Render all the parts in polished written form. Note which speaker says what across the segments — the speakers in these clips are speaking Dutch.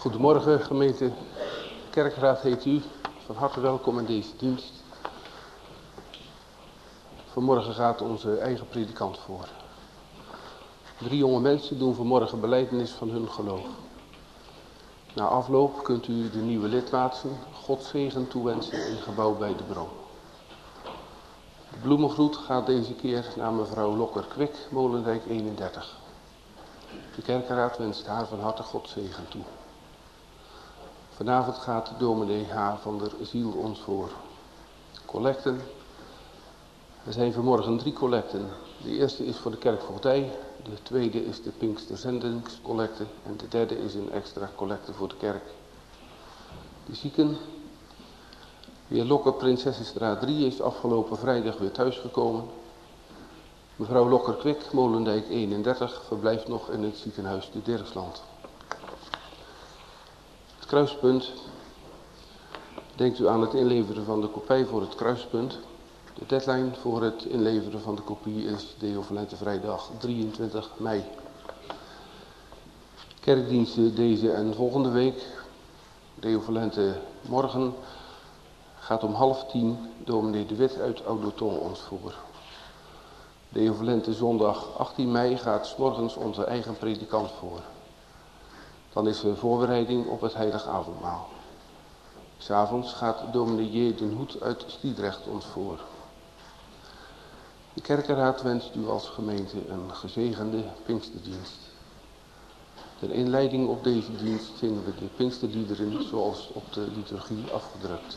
Speaker 1: Goedemorgen gemeente Kerkraad heet u. Van harte welkom in deze dienst. Vanmorgen gaat onze eigen predikant voor. 3 jonge mensen doen vanmorgen belijdenis van hun geloof. Na afloop kunt u de nieuwe lidmaatsen Gods zegen toewensen in gebouw bij de Bron. De bloemengroet gaat deze keer naar mevrouw Lokker-Kwik, Molendijk 31. De kerkraad wenst haar van harte Gods zegen toe. Vanavond gaat dominee H. van der Ziel ons voor. Collecten. Er zijn vanmorgen 3 collecten. De eerste is voor de kerkvoogdij, de tweede is de Pinksterzendingscollecte en de derde is een extra collecte voor de kerk. De zieken. De heer Lokker, Prinsessenstraat 3, is afgelopen vrijdag weer thuisgekomen. Mevrouw Lokker-Kwik, Molendijk 31, verblijft nog in het ziekenhuis de Dirksland. Het kruispunt. Denkt u aan het inleveren van de kopij voor het kruispunt. De deadline voor het inleveren van de kopie is Deo Volente vrijdag 23 mei. Kerkdiensten deze en volgende week. Deo Volente morgen gaat om 9:30 dominee De Wit uit Ouderton ons voor. Deo Volente zondag 18 mei gaat 's morgens onze eigen predikant voor. Dan is er voorbereiding op het heilig avondmaal. 'S Avonds gaat dominee J. den Hoed uit Stiedrecht ons voor. De kerkenraad wenst u als gemeente een gezegende Pinksterdienst. Ter inleiding op deze dienst zingen we de Pinksterliederen zoals op de liturgie afgedrukt.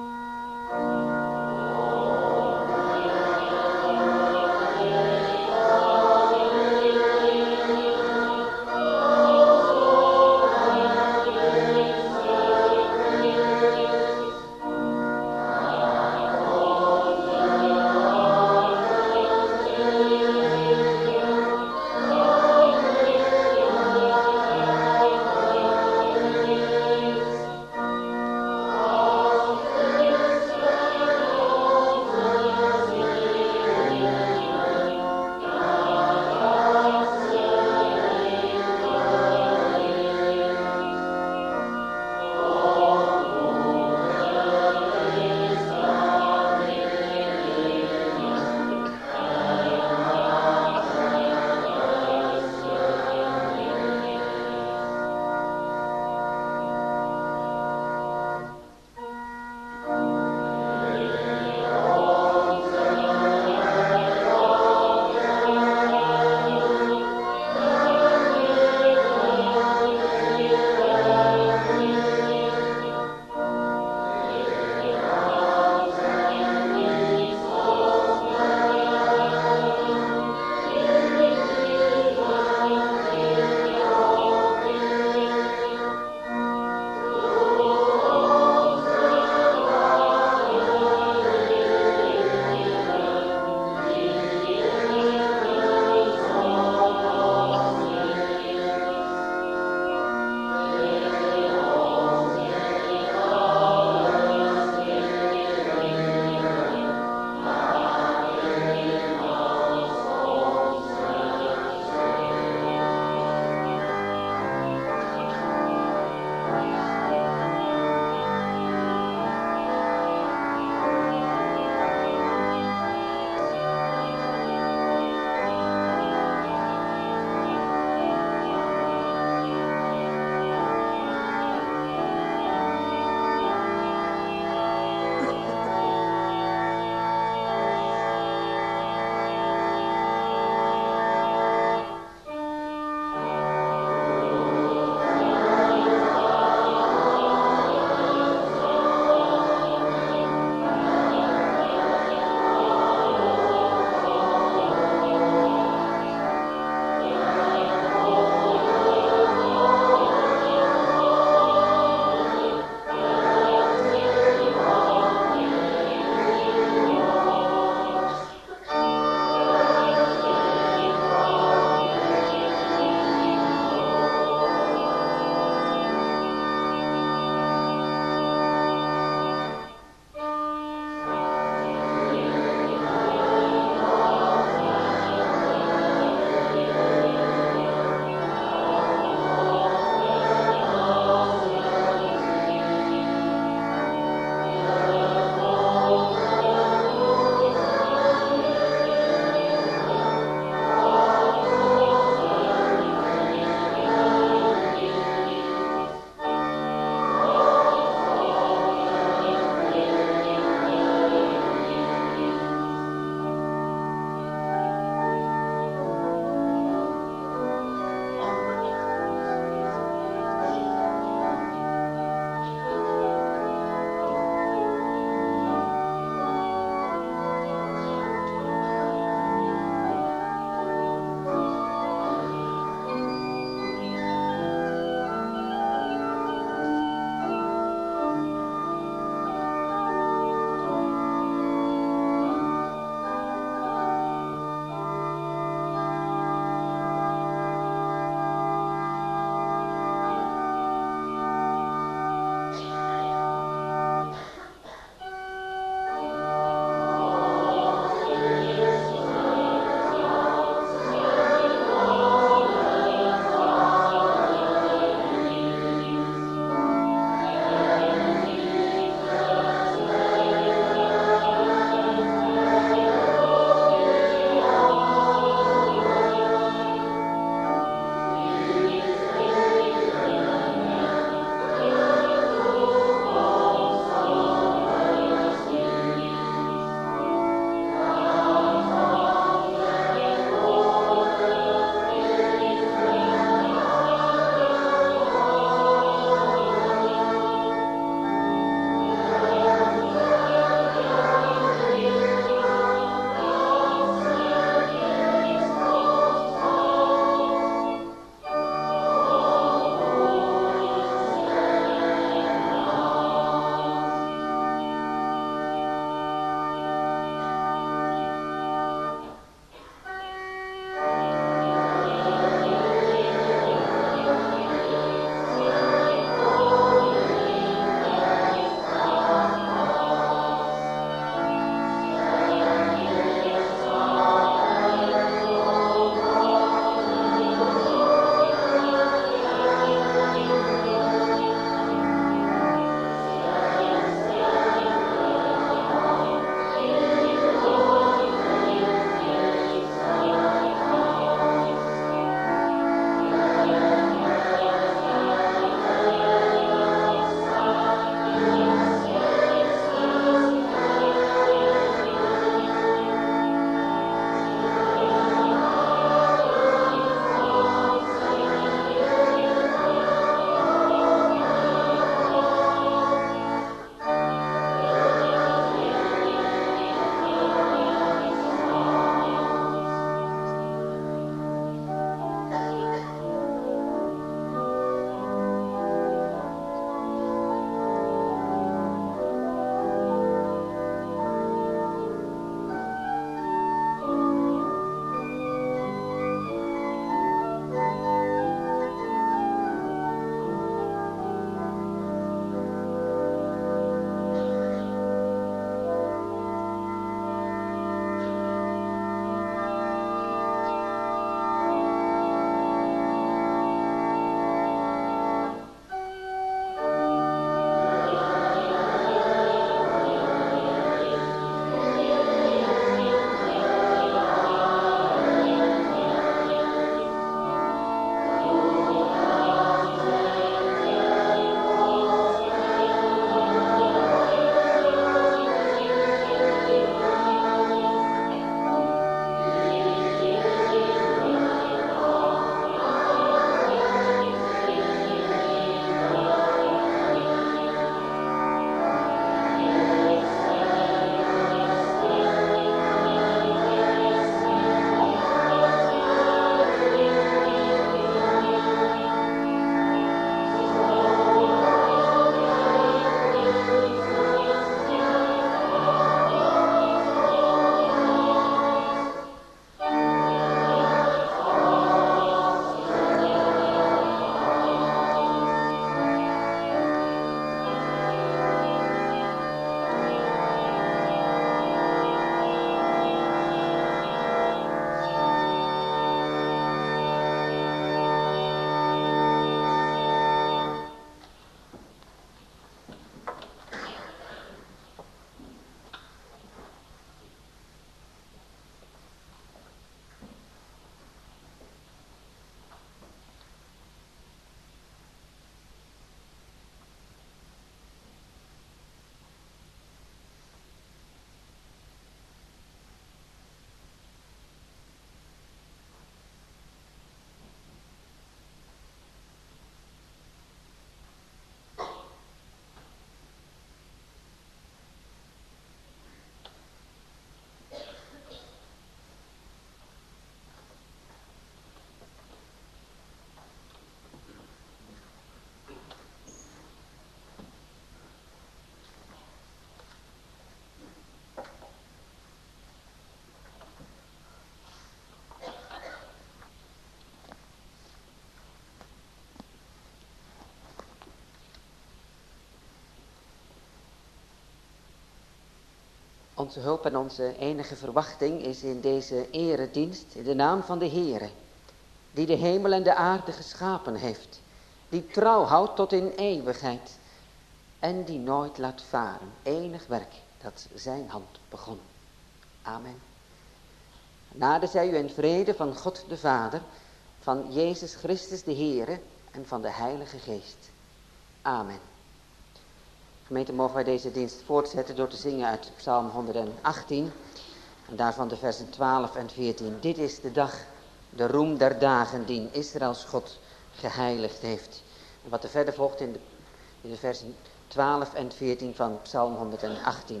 Speaker 2: Onze hulp en onze enige verwachting is in deze eredienst in de naam van de Heere, die de hemel en de aarde geschapen heeft, die trouw houdt tot in eeuwigheid en die nooit laat varen enig werk dat zijn hand begon. Amen. Genade zij u en vrede van God de Vader, van Jezus Christus de Heere en van de Heilige Geest. Amen. Gemeente, mogen wij deze dienst voortzetten door te zingen uit Psalm 118 en daarvan de versen 12 en 14. Dit is de dag, de roem der dagen die Israëls God geheiligd heeft. En wat er verder volgt in de versen 12 en 14 van Psalm 118.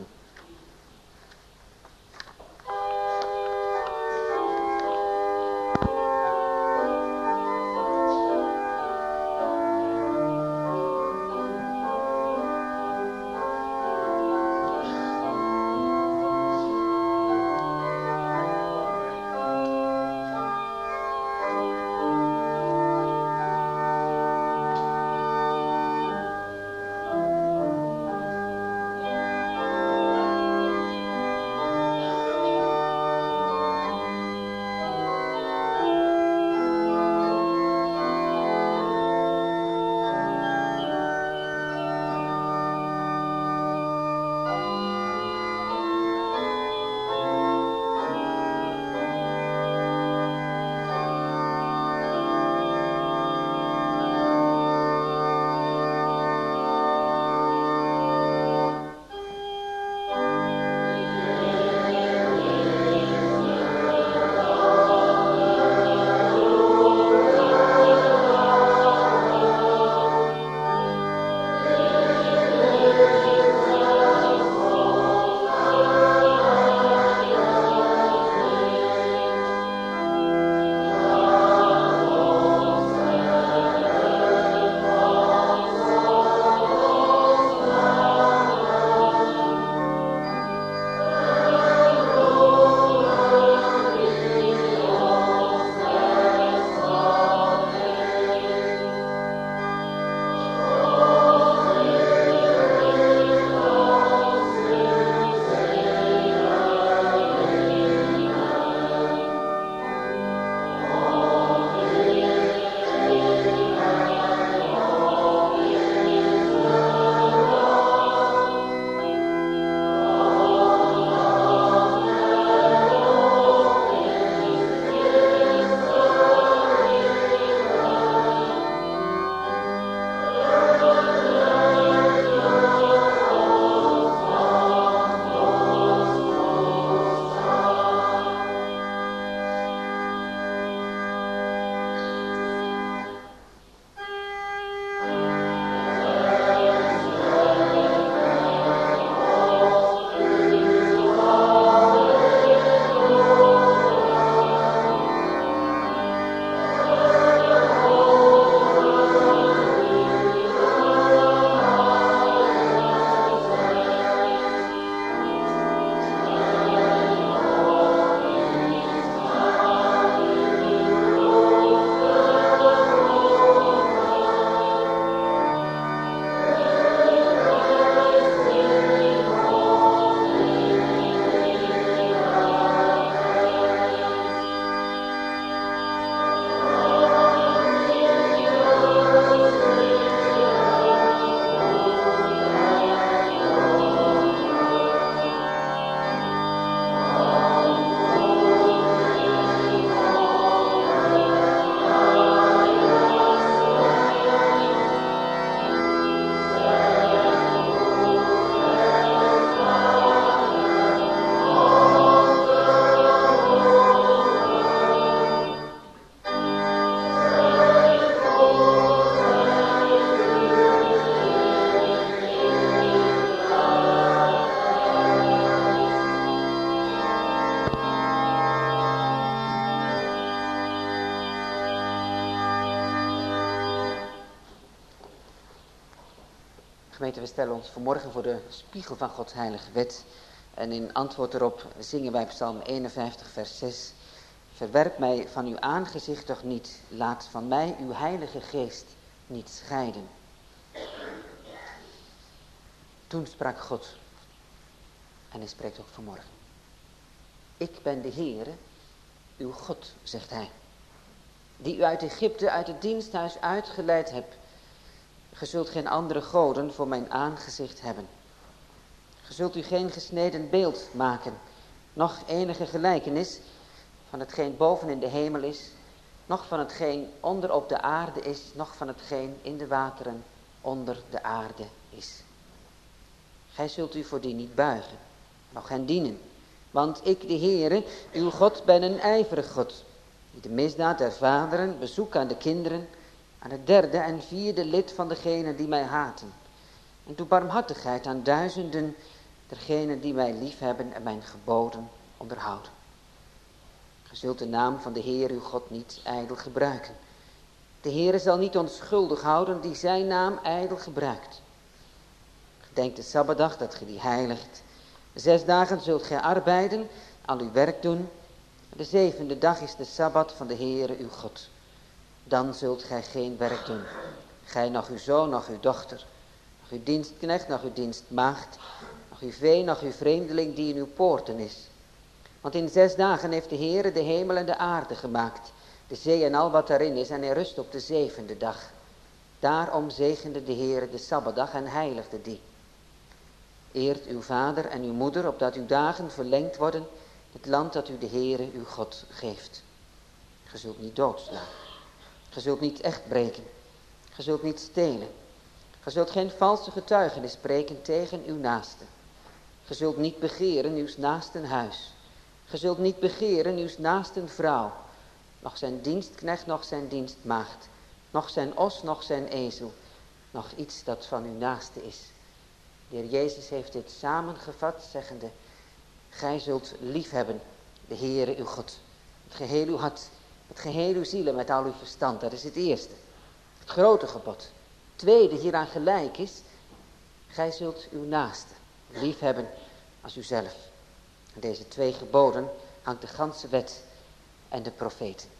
Speaker 2: Gemeente, we stellen ons vanmorgen voor de spiegel van Gods heilige wet. En in antwoord erop zingen wij Psalm 51 vers 6. Verwerp mij van uw aangezicht toch niet, laat van mij uw heilige geest niet scheiden. Toen sprak God. En hij spreekt ook vanmorgen. Ik ben de Heere, uw God, zegt hij. Die u uit Egypte, uit het diensthuis uitgeleid hebt. Ge zult geen andere goden voor mijn aangezicht hebben. Ge zult u geen gesneden beeld maken, noch enige gelijkenis van hetgeen boven in de hemel is, noch van hetgeen onder op de aarde is, noch van hetgeen in de wateren onder de aarde is. Gij zult u voor die niet buigen, noch hen dienen. Want ik, de Heere, uw God, ben een ijverig God, die de misdaad der vaderen bezoek aan de kinderen, aan het derde en vierde lid van degenen die mij haten. En doe barmhartigheid aan duizenden dergenen die mij liefhebben en mijn geboden onderhouden. Ge zult de naam van de Heer uw God niet ijdel gebruiken. De Heere zal niet onschuldig houden die zijn naam ijdel gebruikt. Gedenk de Sabbatdag dat ge die heiligt. 6 dagen zult gij arbeiden, al uw werk doen. De 7e dag is de Sabbat van de Heere uw God. Dan zult gij geen werk doen. Gij, noch uw zoon, noch uw dochter, noch uw dienstknecht, noch uw dienstmaagd, noch uw vee, noch uw vreemdeling die in uw poorten is. Want in 6 dagen heeft de Heere de hemel en de aarde gemaakt, de zee en al wat daarin is, en hij rust op de 7e dag. Daarom zegende de Heere de Sabbatdag en heiligde die. Eert uw vader en uw moeder, opdat uw dagen verlengd worden, het land dat u de Heere uw God geeft. Ge zult niet doodslaan. Ge zult niet echt breken. Ge zult niet stelen. Ge zult geen valse getuigenis spreken tegen uw naaste. Ge zult niet begeren uws naasten huis. Ge zult niet begeren uws naasten vrouw, noch zijn dienstknecht, noch zijn dienstmaagd, noch zijn os, noch zijn ezel, noch iets dat van uw naaste is. De Heer Jezus heeft dit samengevat, zeggende, gij zult liefhebben de Heere uw God, met geheel uw hart, met geheel uw ziel en met al uw verstand. Dat is het eerste, het grote gebod. Het tweede hieraan gelijk is, gij zult uw naaste liefhebben als uzelf. En deze 2 geboden hangt de ganse wet en de profeten.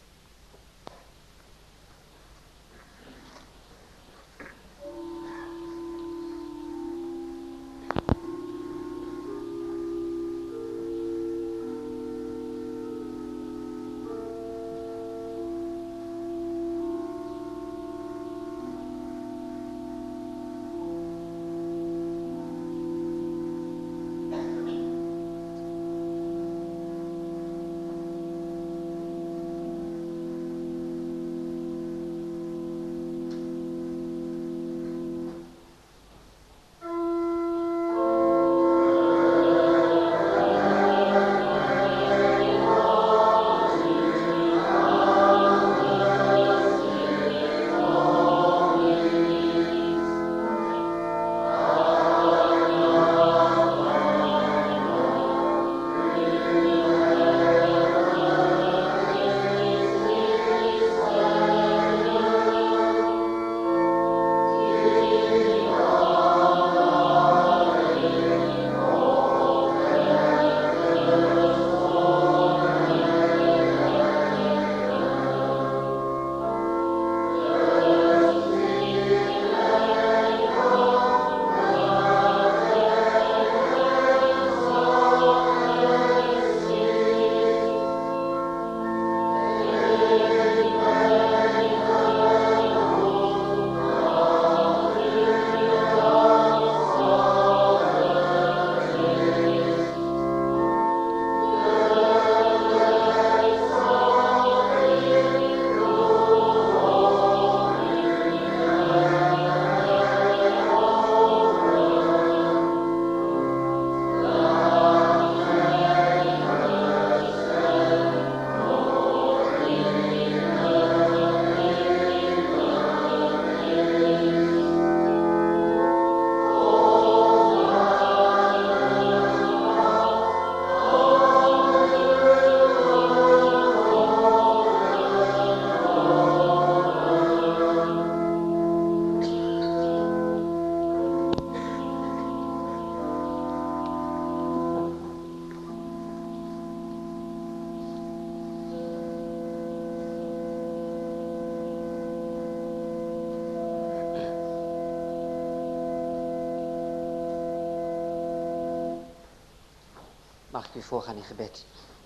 Speaker 2: Mag ik u voorgaan in gebed?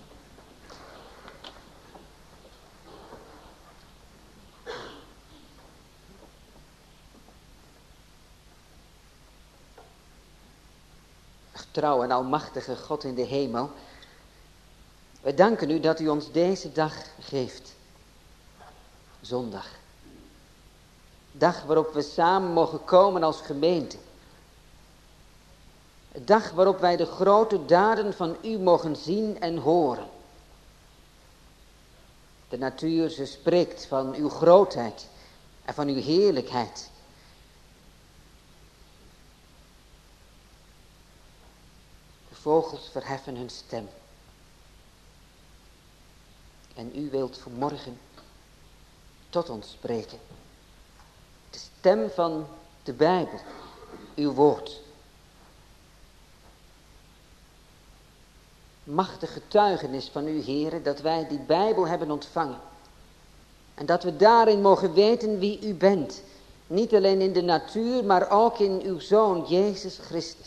Speaker 2: Trouw en almachtige God in de hemel, we danken u dat u ons deze dag geeft. Zondag. Dag waarop we samen mogen komen als gemeente. Dag waarop wij de grote daden van u mogen zien en horen. De natuur, ze spreekt van uw grootheid en van uw heerlijkheid. De vogels verheffen hun stem. En u wilt vanmorgen tot ons spreken. De stem van de Bijbel, uw woord. Machtig getuigenis van u, Heere, dat wij die Bijbel hebben ontvangen. En dat we daarin mogen weten wie u bent. Niet alleen in de natuur, maar ook in uw Zoon, Jezus Christus.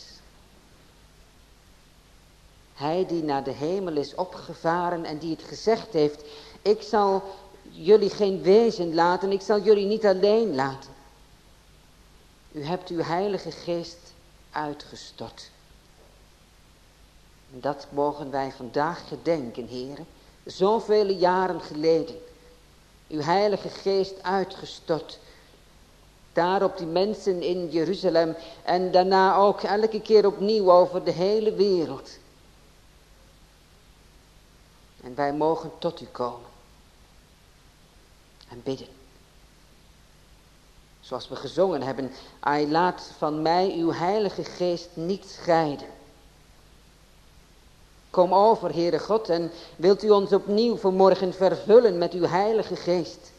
Speaker 2: Hij die naar de hemel is opgevaren en die het gezegd heeft: ik zal jullie geen wezen laten, ik zal jullie niet alleen laten. U hebt uw Heilige Geest uitgestort. En dat mogen wij vandaag gedenken, Heere. Zoveel jaren geleden. Uw Heilige Geest uitgestort. Daar op die mensen in Jeruzalem. En daarna ook elke keer opnieuw over de hele wereld. En wij mogen tot u komen. En bidden. Zoals we gezongen hebben. Ai, laat van mij uw Heilige Geest niet scheiden. Kom over, Heere God, en wilt u ons opnieuw vanmorgen vervullen met uw Heilige Geest.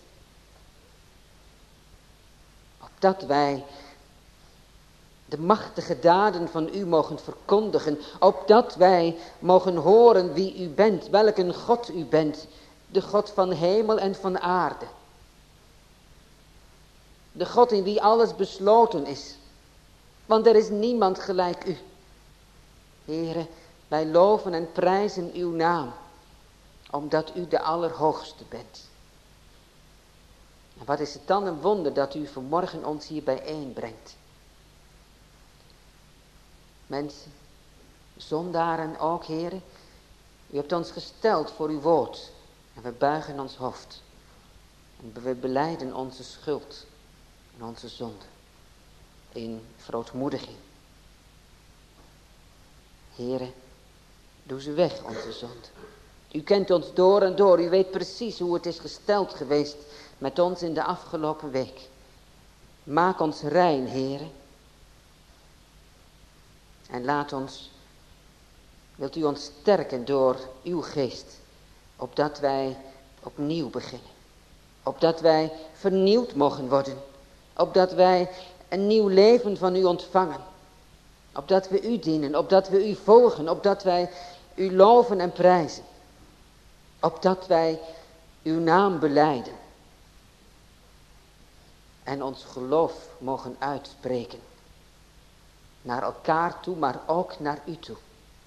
Speaker 2: Opdat wij de machtige daden van u mogen verkondigen. Opdat wij mogen horen wie u bent, welk een God u bent. De God van hemel en van aarde. De God in wie alles besloten is. Want er is niemand gelijk u. Heere, wij loven en prijzen uw naam, omdat u de Allerhoogste bent. En wat is het dan een wonder dat u vanmorgen ons hier bijeenbrengt. Mensen, zondaren ook, Heere, u hebt ons gesteld voor uw woord. En we buigen ons hoofd. En we belijden onze schuld en onze zonde in verootmoediging. Heere, doe ze weg, onze zonde. U kent ons door en door. U weet precies hoe het is gesteld geweest met ons in de afgelopen week. Maak ons rein, Heere. En laat ons, wilt u ons sterken door uw geest. Opdat wij opnieuw beginnen. Opdat wij vernieuwd mogen worden. Opdat wij een nieuw leven van u ontvangen. Opdat we u dienen, opdat we u volgen, opdat wij u loven en prijzen. Opdat wij uw naam belijden. En ons geloof mogen uitspreken. Naar elkaar toe, maar ook naar u toe.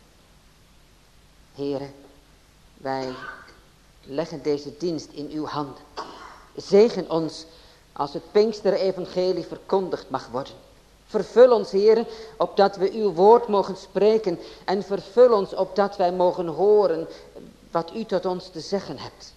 Speaker 2: Heere, wij leggen deze dienst in uw handen. Zegen ons als het Pinksterevangelie verkondigd mag worden. Vervul ons, Heere, opdat we uw woord mogen spreken. En vervul ons opdat wij mogen horen wat u tot ons te zeggen hebt.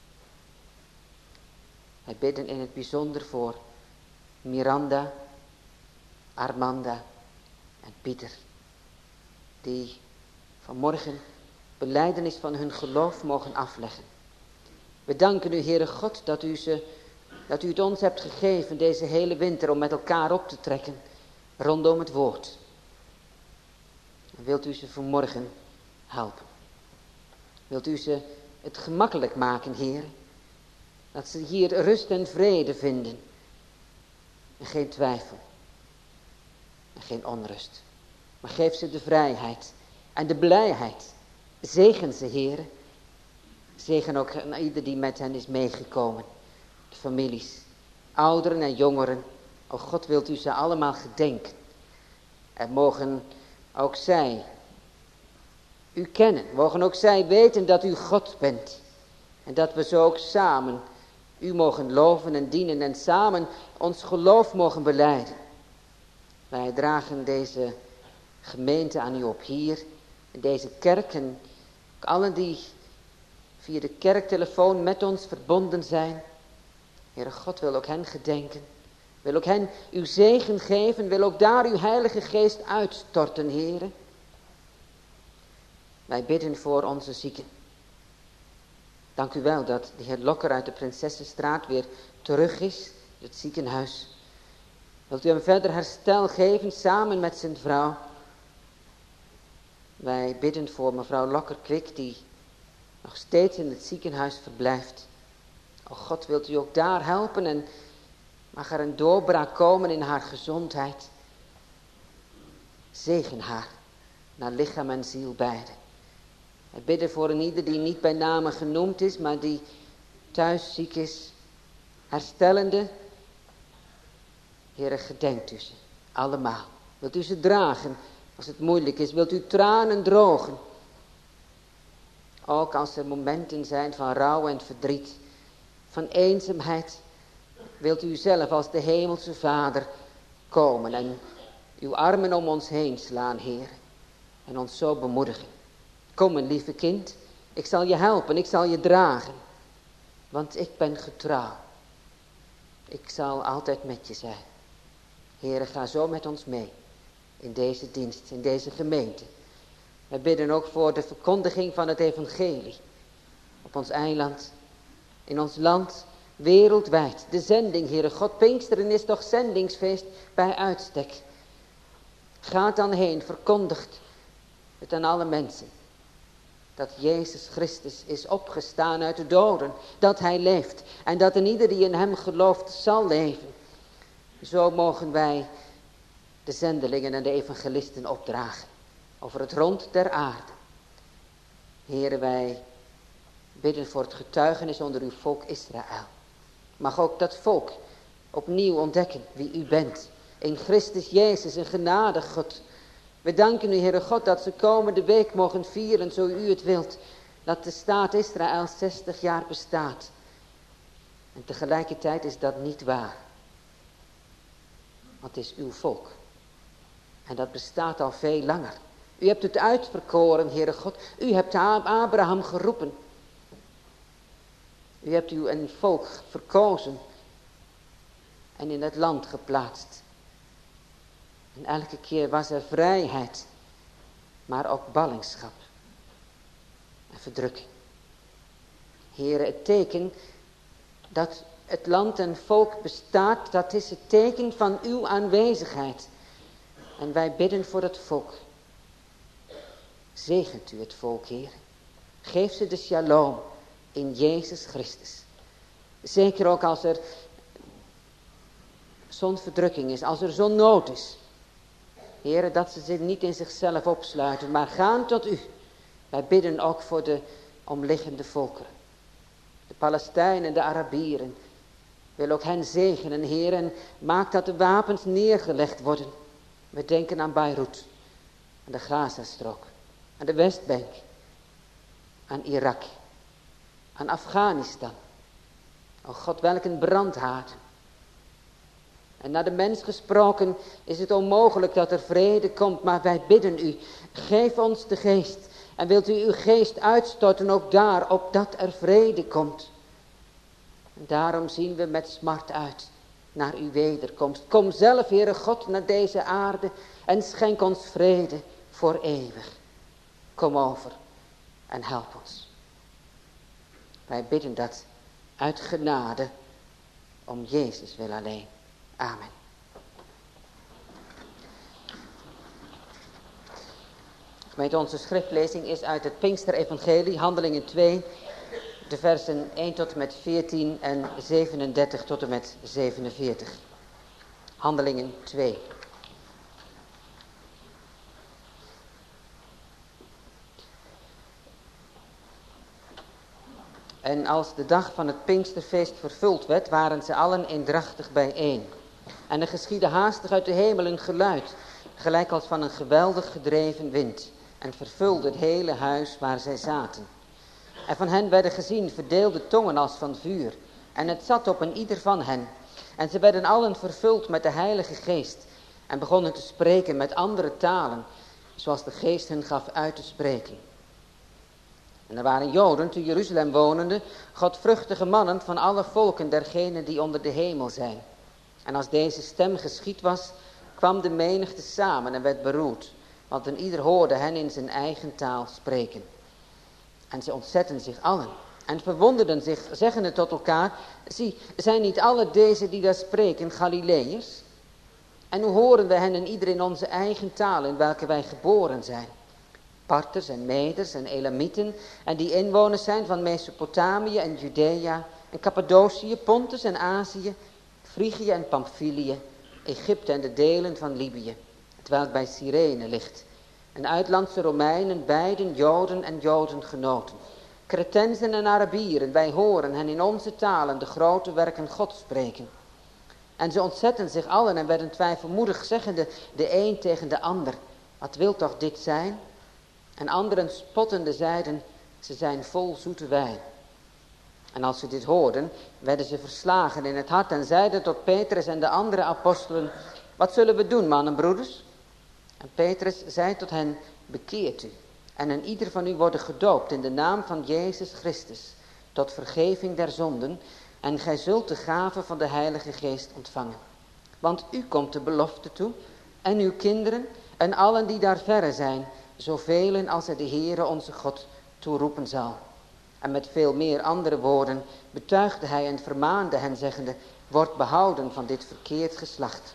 Speaker 2: Wij bidden in het bijzonder voor Miranda, Armanda en Pieter. Die vanmorgen belijdenis van hun geloof mogen afleggen. We danken u, Heere God, dat u het ons hebt gegeven deze hele winter om met elkaar op te trekken rondom het woord. En wilt u ze vanmorgen helpen. Wilt u ze het gemakkelijk maken, Heer. Dat ze hier rust en vrede vinden. En geen twijfel. En geen onrust. Maar geef ze de vrijheid en de blijheid. Zegen ze, Heer. Zegen ook ieder die met hen is meegekomen. De families, ouderen en jongeren. O God, wilt u ze allemaal gedenken. En mogen ook zij u kennen. Mogen ook zij weten dat u God bent. En dat we zo ook samen u mogen loven en dienen en samen ons geloof mogen belijden. Wij dragen deze gemeente aan u op hier, in deze kerk en ook allen die via de kerktelefoon met ons verbonden zijn. Heere God wil ook hen gedenken, wil ook hen uw zegen geven, wil ook daar uw heilige geest uitstorten, Heere. Wij bidden voor onze zieken. Dank u wel dat de heer Lokker uit de Prinsessenstraat weer terug is, het ziekenhuis. Wilt u hem verder herstel geven samen met zijn vrouw. Wij bidden voor mevrouw Lokker-Kwik die nog steeds in het ziekenhuis verblijft. O God, wilt u ook daar helpen en mag er een doorbraak komen in haar gezondheid. Zegen haar, naar lichaam en ziel beide. Wij bidden voor een ieder die niet bij name genoemd is, maar die thuis ziek is. Herstellende, Heere, gedenkt u ze allemaal. Wilt u ze dragen als het moeilijk is? Wilt u tranen drogen? Ook als er momenten zijn van rouw en verdriet, van eenzaamheid, wilt u zelf als de hemelse Vader komen en uw armen om ons heen slaan, Heer, en ons zo bemoedigen. Kom, mijn lieve kind, ik zal je helpen, ik zal je dragen, want ik ben getrouw. Ik zal altijd met je zijn. Heere, ga zo met ons mee in deze dienst, in deze gemeente. We bidden ook voor de verkondiging van het evangelie op ons eiland, in ons land, wereldwijd. De zending, Heere God, Pinksteren is toch zendingsfeest bij uitstek. Ga dan heen, verkondigt het aan alle mensen. Dat Jezus Christus is opgestaan uit de doden, dat hij leeft en dat een ieder die in hem gelooft zal leven. Zo mogen wij de zendelingen en de evangelisten opdragen over het rond der aarde. Heere, wij bidden voor het getuigenis onder uw volk Israël. Mag ook dat volk opnieuw ontdekken wie u bent. In Christus Jezus, een genadig God. We danken u, Heere God, dat ze komende week mogen vieren, zo u het wilt, dat de staat Israël 60 jaar bestaat. En tegelijkertijd is dat niet waar. Want het is uw volk. En dat bestaat al veel langer. U hebt het uitverkoren, Heere God. U hebt Abraham geroepen. U hebt uw een volk verkozen en in het land geplaatst. En elke keer was er vrijheid, maar ook ballingschap en verdrukking. Heere, het teken dat het land en volk bestaat, dat is het teken van uw aanwezigheid. En wij bidden voor het volk. Zegent u het volk, Heer. Geef ze de shalom in Jezus Christus. Zeker ook als er zo'n verdrukking is, als er zo'n nood is. Heer, dat ze zich niet in zichzelf opsluiten, maar gaan tot u. Wij bidden ook voor de omliggende volkeren. De Palestijnen, de Arabieren. Wil ook hen zegenen, Heer, en maak dat de wapens neergelegd worden. We denken aan Beirut, aan de Gazastrook, aan de Westbank, aan Irak, aan Afghanistan. O God, welk een brandhaard. En naar de mens gesproken is het onmogelijk dat er vrede komt, maar wij bidden u, geef ons de geest. En wilt u uw geest uitstorten ook daar, opdat er vrede komt. En daarom zien we met smart uit naar uw wederkomst. Kom zelf, Heere God, naar deze aarde en schenk ons vrede voor eeuwig. Kom over en help ons. Wij bidden dat uit genade om Jezus wil alleen. Amen. Gemeente, onze schriftlezing is uit het Pinksterevangelie, Handelingen 2, de versen 1 tot en met 14 en 37 tot en met 47. Handelingen 2. En als de dag van het Pinksterfeest vervuld werd, waren ze allen eendrachtig bijeen. En er geschiedde haastig uit de hemel een geluid, gelijk als van een geweldig gedreven wind. en vervulde het hele huis waar zij zaten. En van hen werden gezien verdeelde tongen als van vuur, en het zat op een ieder van hen. En ze werden allen vervuld met de Heilige Geest en begonnen te spreken met andere talen, zoals de Geest hen gaf uit te spreken. En er waren Joden te Jeruzalem wonende, godvruchtige mannen van alle volken dergenen die onder de hemel zijn. En als deze stem geschied was, kwam de menigte samen en werd beroerd, want een ieder hoorde hen in zijn eigen taal spreken. En ze ontzetten zich allen en verwonderden zich, zeggende tot elkaar: zie, zijn niet alle deze die daar spreken Galileërs? En hoe horen we hen en ieder in onze eigen taal in welke wij geboren zijn? Parters en Meders en Elamieten en die inwoners zijn van Mesopotamië en Judea en Cappadocië, Pontus en Azië, Frigië en Pamphylië, Egypte en de delen van Libië, terwijl bij Cyrene ligt. En uitlandse Romeinen, beiden Joden en Jodengenoten. Cretensen en Arabieren, wij horen hen in onze talen de grote werken God spreken. En ze ontzetten zich allen en werden twijfelmoedig, zeggende de een tegen de ander: wat wil toch dit zijn? En anderen spottende zeiden: ze zijn vol zoete wijn. En als ze dit hoorden, werden ze verslagen in het hart en zeiden tot Petrus en de andere apostelen: wat zullen we doen, mannen, broeders? En Petrus zei tot hen: bekeert u en een ieder van u worden gedoopt in de naam van Jezus Christus tot vergeving der zonden, en gij zult de gave van de Heilige Geest ontvangen. Want u komt de belofte toe, en uw kinderen, en allen die daar verre zijn, zoveel als hij de Heere onze God toeroepen zal. En met veel meer andere woorden betuigde hij en vermaande hen, zeggende: word behouden van dit verkeerd geslacht.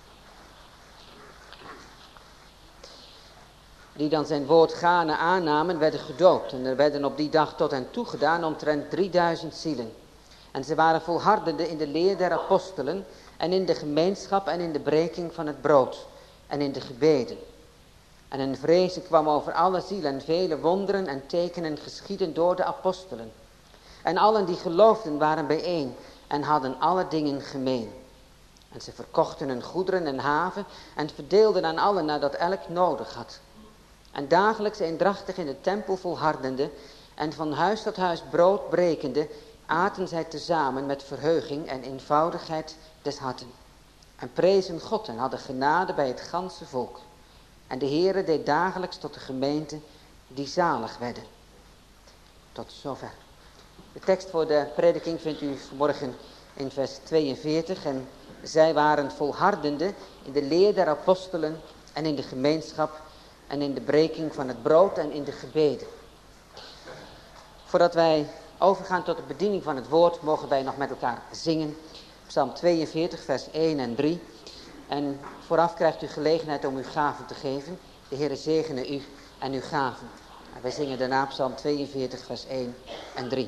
Speaker 2: Die dan zijn woord gane aannamen, werden gedoopt. En er werden op die dag tot hen toegedaan omtrent 3000 zielen. En ze waren volhardende in de leer der apostelen en in de gemeenschap en in de breking van het brood en in de gebeden. En een vrezen kwam over alle zielen en vele wonderen en tekenen geschieden door de apostelen. En allen die geloofden waren bijeen en hadden alle dingen gemeen. En ze verkochten hun goederen en haven en verdeelden aan allen nadat elk nodig had. En dagelijks eendrachtig in de tempel volhardende en van huis tot huis brood brekende, aten zij tezamen met verheuging en eenvoudigheid des harten. En prezen God en hadden genade bij het ganse volk. En de Heere deed dagelijks tot de gemeente die zalig werden. Tot zover. De tekst voor de prediking vindt u vanmorgen in vers 42. En zij waren volhardende in de leer der apostelen en in de gemeenschap en in de breking van het brood en in de gebeden. Voordat wij overgaan tot de bediening van het woord, mogen wij nog met elkaar zingen. Psalm 42, vers 1 en 3. En vooraf krijgt u gelegenheid om uw gaven te geven. De Heere zegene u en uw gaven. En wij zingen daarna Psalm 42, vers 1 en 3.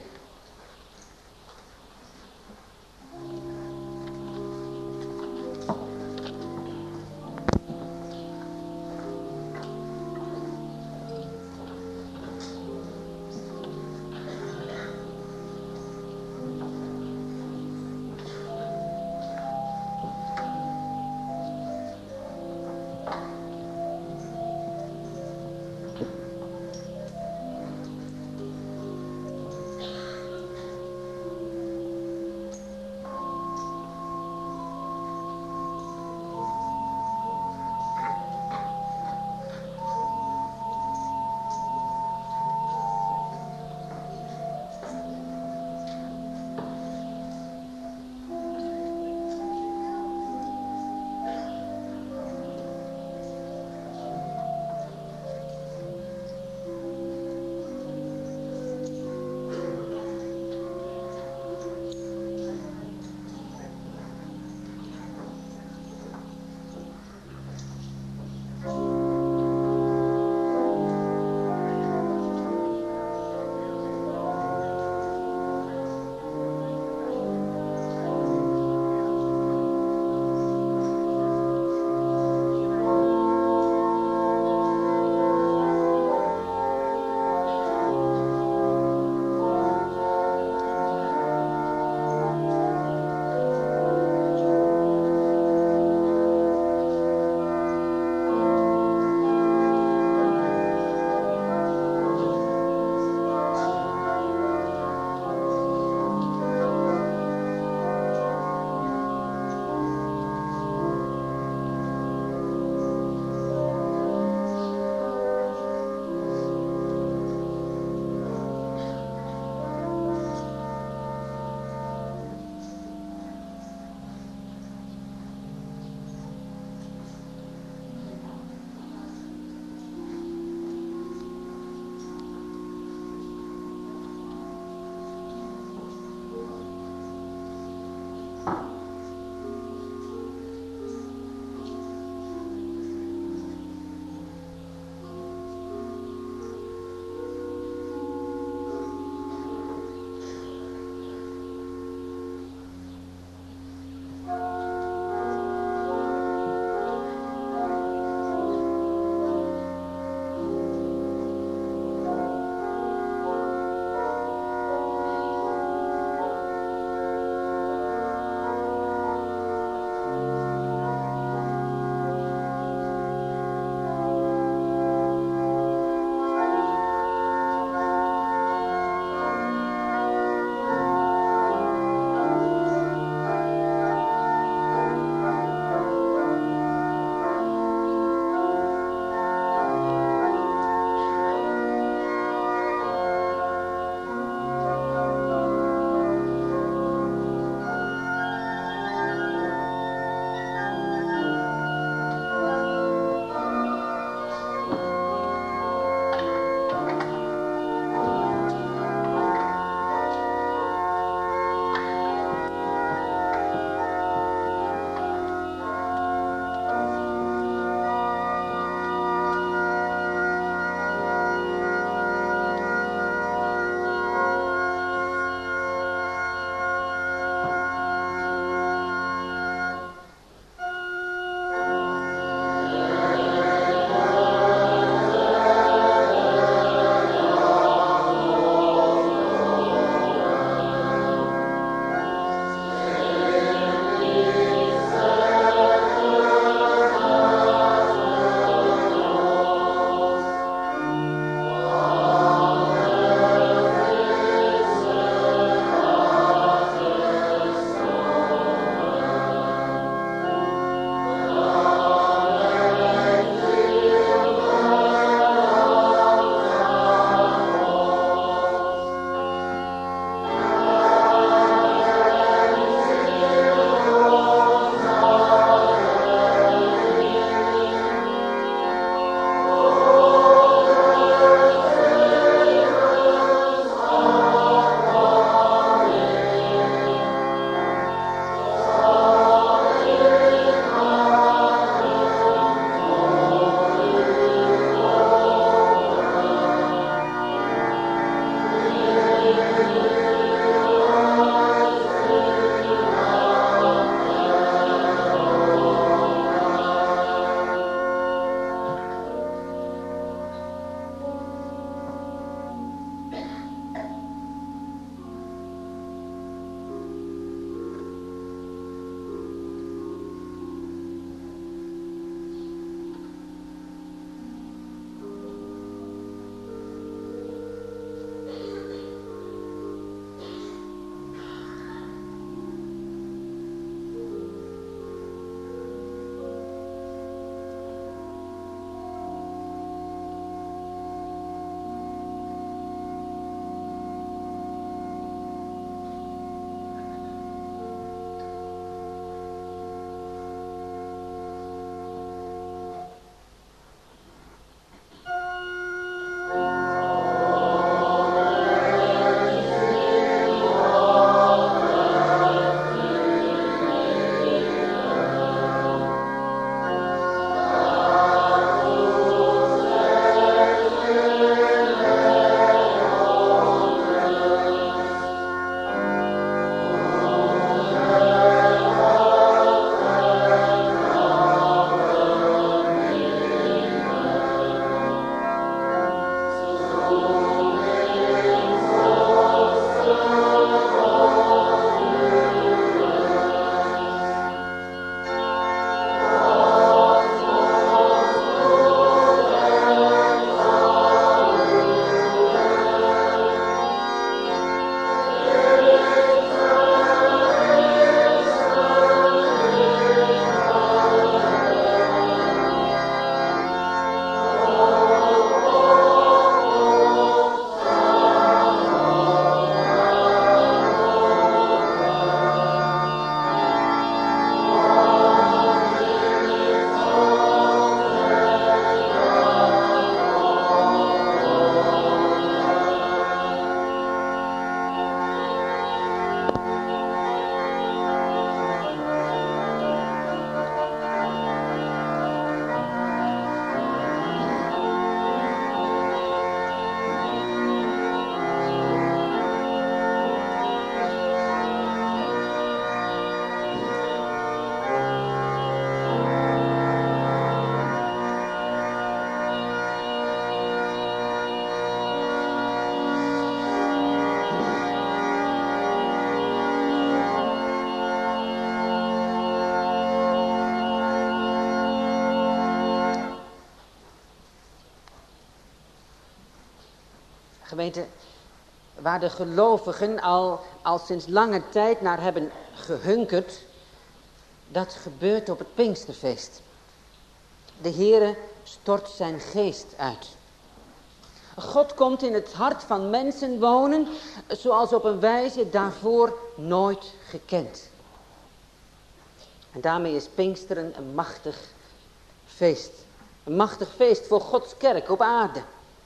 Speaker 2: Gemeente, waar de gelovigen al sinds lange tijd naar hebben gehunkerd, dat gebeurt op het Pinksterfeest. De Heere stort zijn geest uit. God komt in het hart van mensen wonen, zoals op een wijze daarvoor nooit gekend. En daarmee is Pinksteren een machtig feest. Een machtig feest voor Gods kerk op aarde.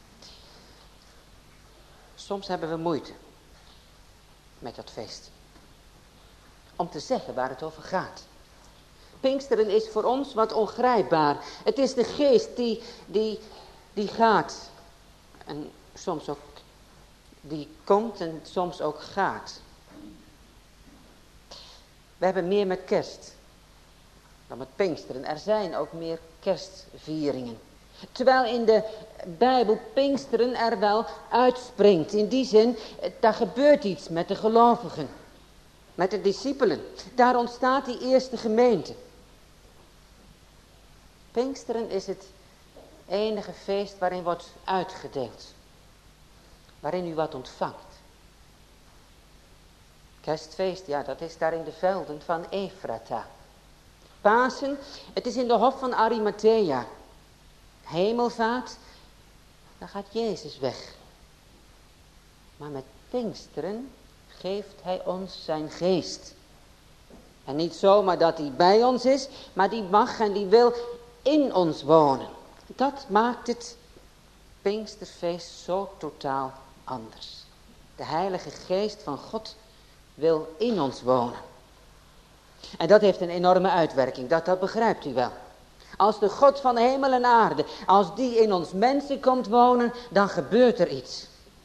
Speaker 2: Soms hebben we moeite met dat feest. Om te zeggen waar het over gaat. Pinksteren is voor ons wat ongrijpbaar. Het is de geest die gaat. En soms ook, die komt en soms ook gaat. We hebben meer met kerst dan met Pinksteren. Er zijn ook meer kerstvieringen. Terwijl in de Bijbel Pinksteren er wel uitspringt. In die zin, daar gebeurt iets met de gelovigen. Met de discipelen. Daar ontstaat die eerste gemeente. Pinksteren is het enige feest waarin wordt uitgedeeld. Waarin u wat ontvangt. Kerstfeest, ja, dat is daar in de velden van Ephrata. Pasen, het is in de hof van Arimathea. Hemelvaart, dan gaat Jezus weg. Maar met Pinksteren geeft hij ons zijn geest. En niet zomaar dat hij bij ons is, maar die mag en die wil in ons wonen. Dat maakt het Pinksterfeest zo totaal anders. De Heilige Geest van God wil in ons wonen. En dat heeft een enorme uitwerking, dat begrijpt u wel. Als de God van hemel en aarde, als die in ons mensen komt wonen, dan gebeurt er iets.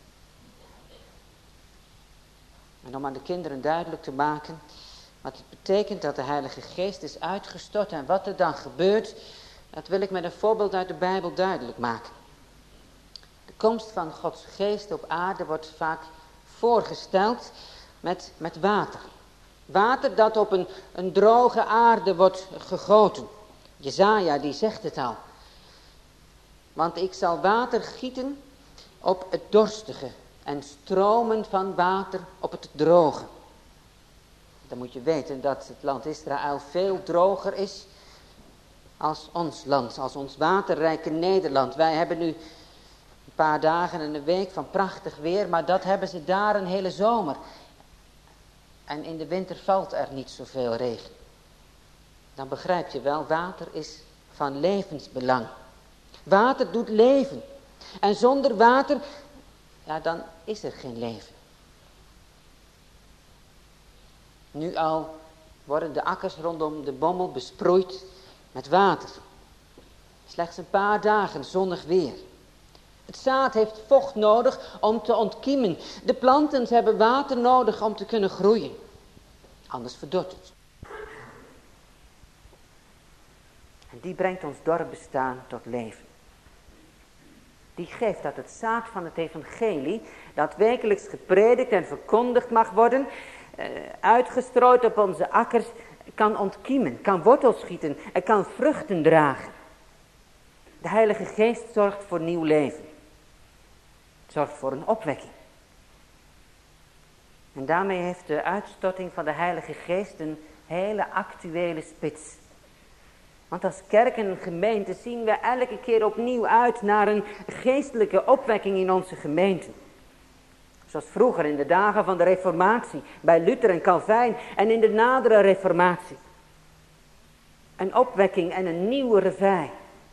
Speaker 2: En om aan de kinderen duidelijk te maken wat het betekent dat de Heilige Geest is uitgestort en wat er dan gebeurt, dat wil ik met een voorbeeld uit de Bijbel duidelijk maken. De komst van Gods Geest op aarde wordt vaak voorgesteld met water. Water dat op een droge aarde wordt gegoten. Jesaja die zegt het al. Want ik zal water gieten op het dorstige en stromen van water op het droge. Dan moet je weten dat het land Israël veel droger is als ons land, als ons waterrijke Nederland. Wij hebben nu een paar dagen en een week van prachtig weer, maar dat hebben ze daar een hele zomer. En in de winter valt er niet zoveel regen. Dan begrijp je wel, water is van levensbelang. Water doet leven. En zonder water, ja, dan is er geen leven. Nu al worden de akkers rondom de Bommel besproeid met water. Slechts een paar dagen zonnig weer. Het zaad heeft vocht nodig om te ontkiemen. De planten hebben water nodig om te kunnen groeien. Anders verdort het. En die brengt ons dorp bestaan tot leven. Die geeft dat het zaad van het evangelie, dat wekelijks gepredikt en verkondigd mag worden, uitgestrooid op onze akkers, kan ontkiemen, kan wortels schieten en kan vruchten dragen. De Heilige Geest zorgt voor nieuw leven. Zorgt voor een opwekking. En daarmee heeft de uitstorting van de Heilige Geest een hele actuele spits. Want als kerk en gemeente zien we elke keer opnieuw uit naar een geestelijke opwekking in onze gemeente. Zoals vroeger in de dagen van de Reformatie, bij Luther en Calvijn en in de nadere Reformatie. Een opwekking en een nieuwe revij.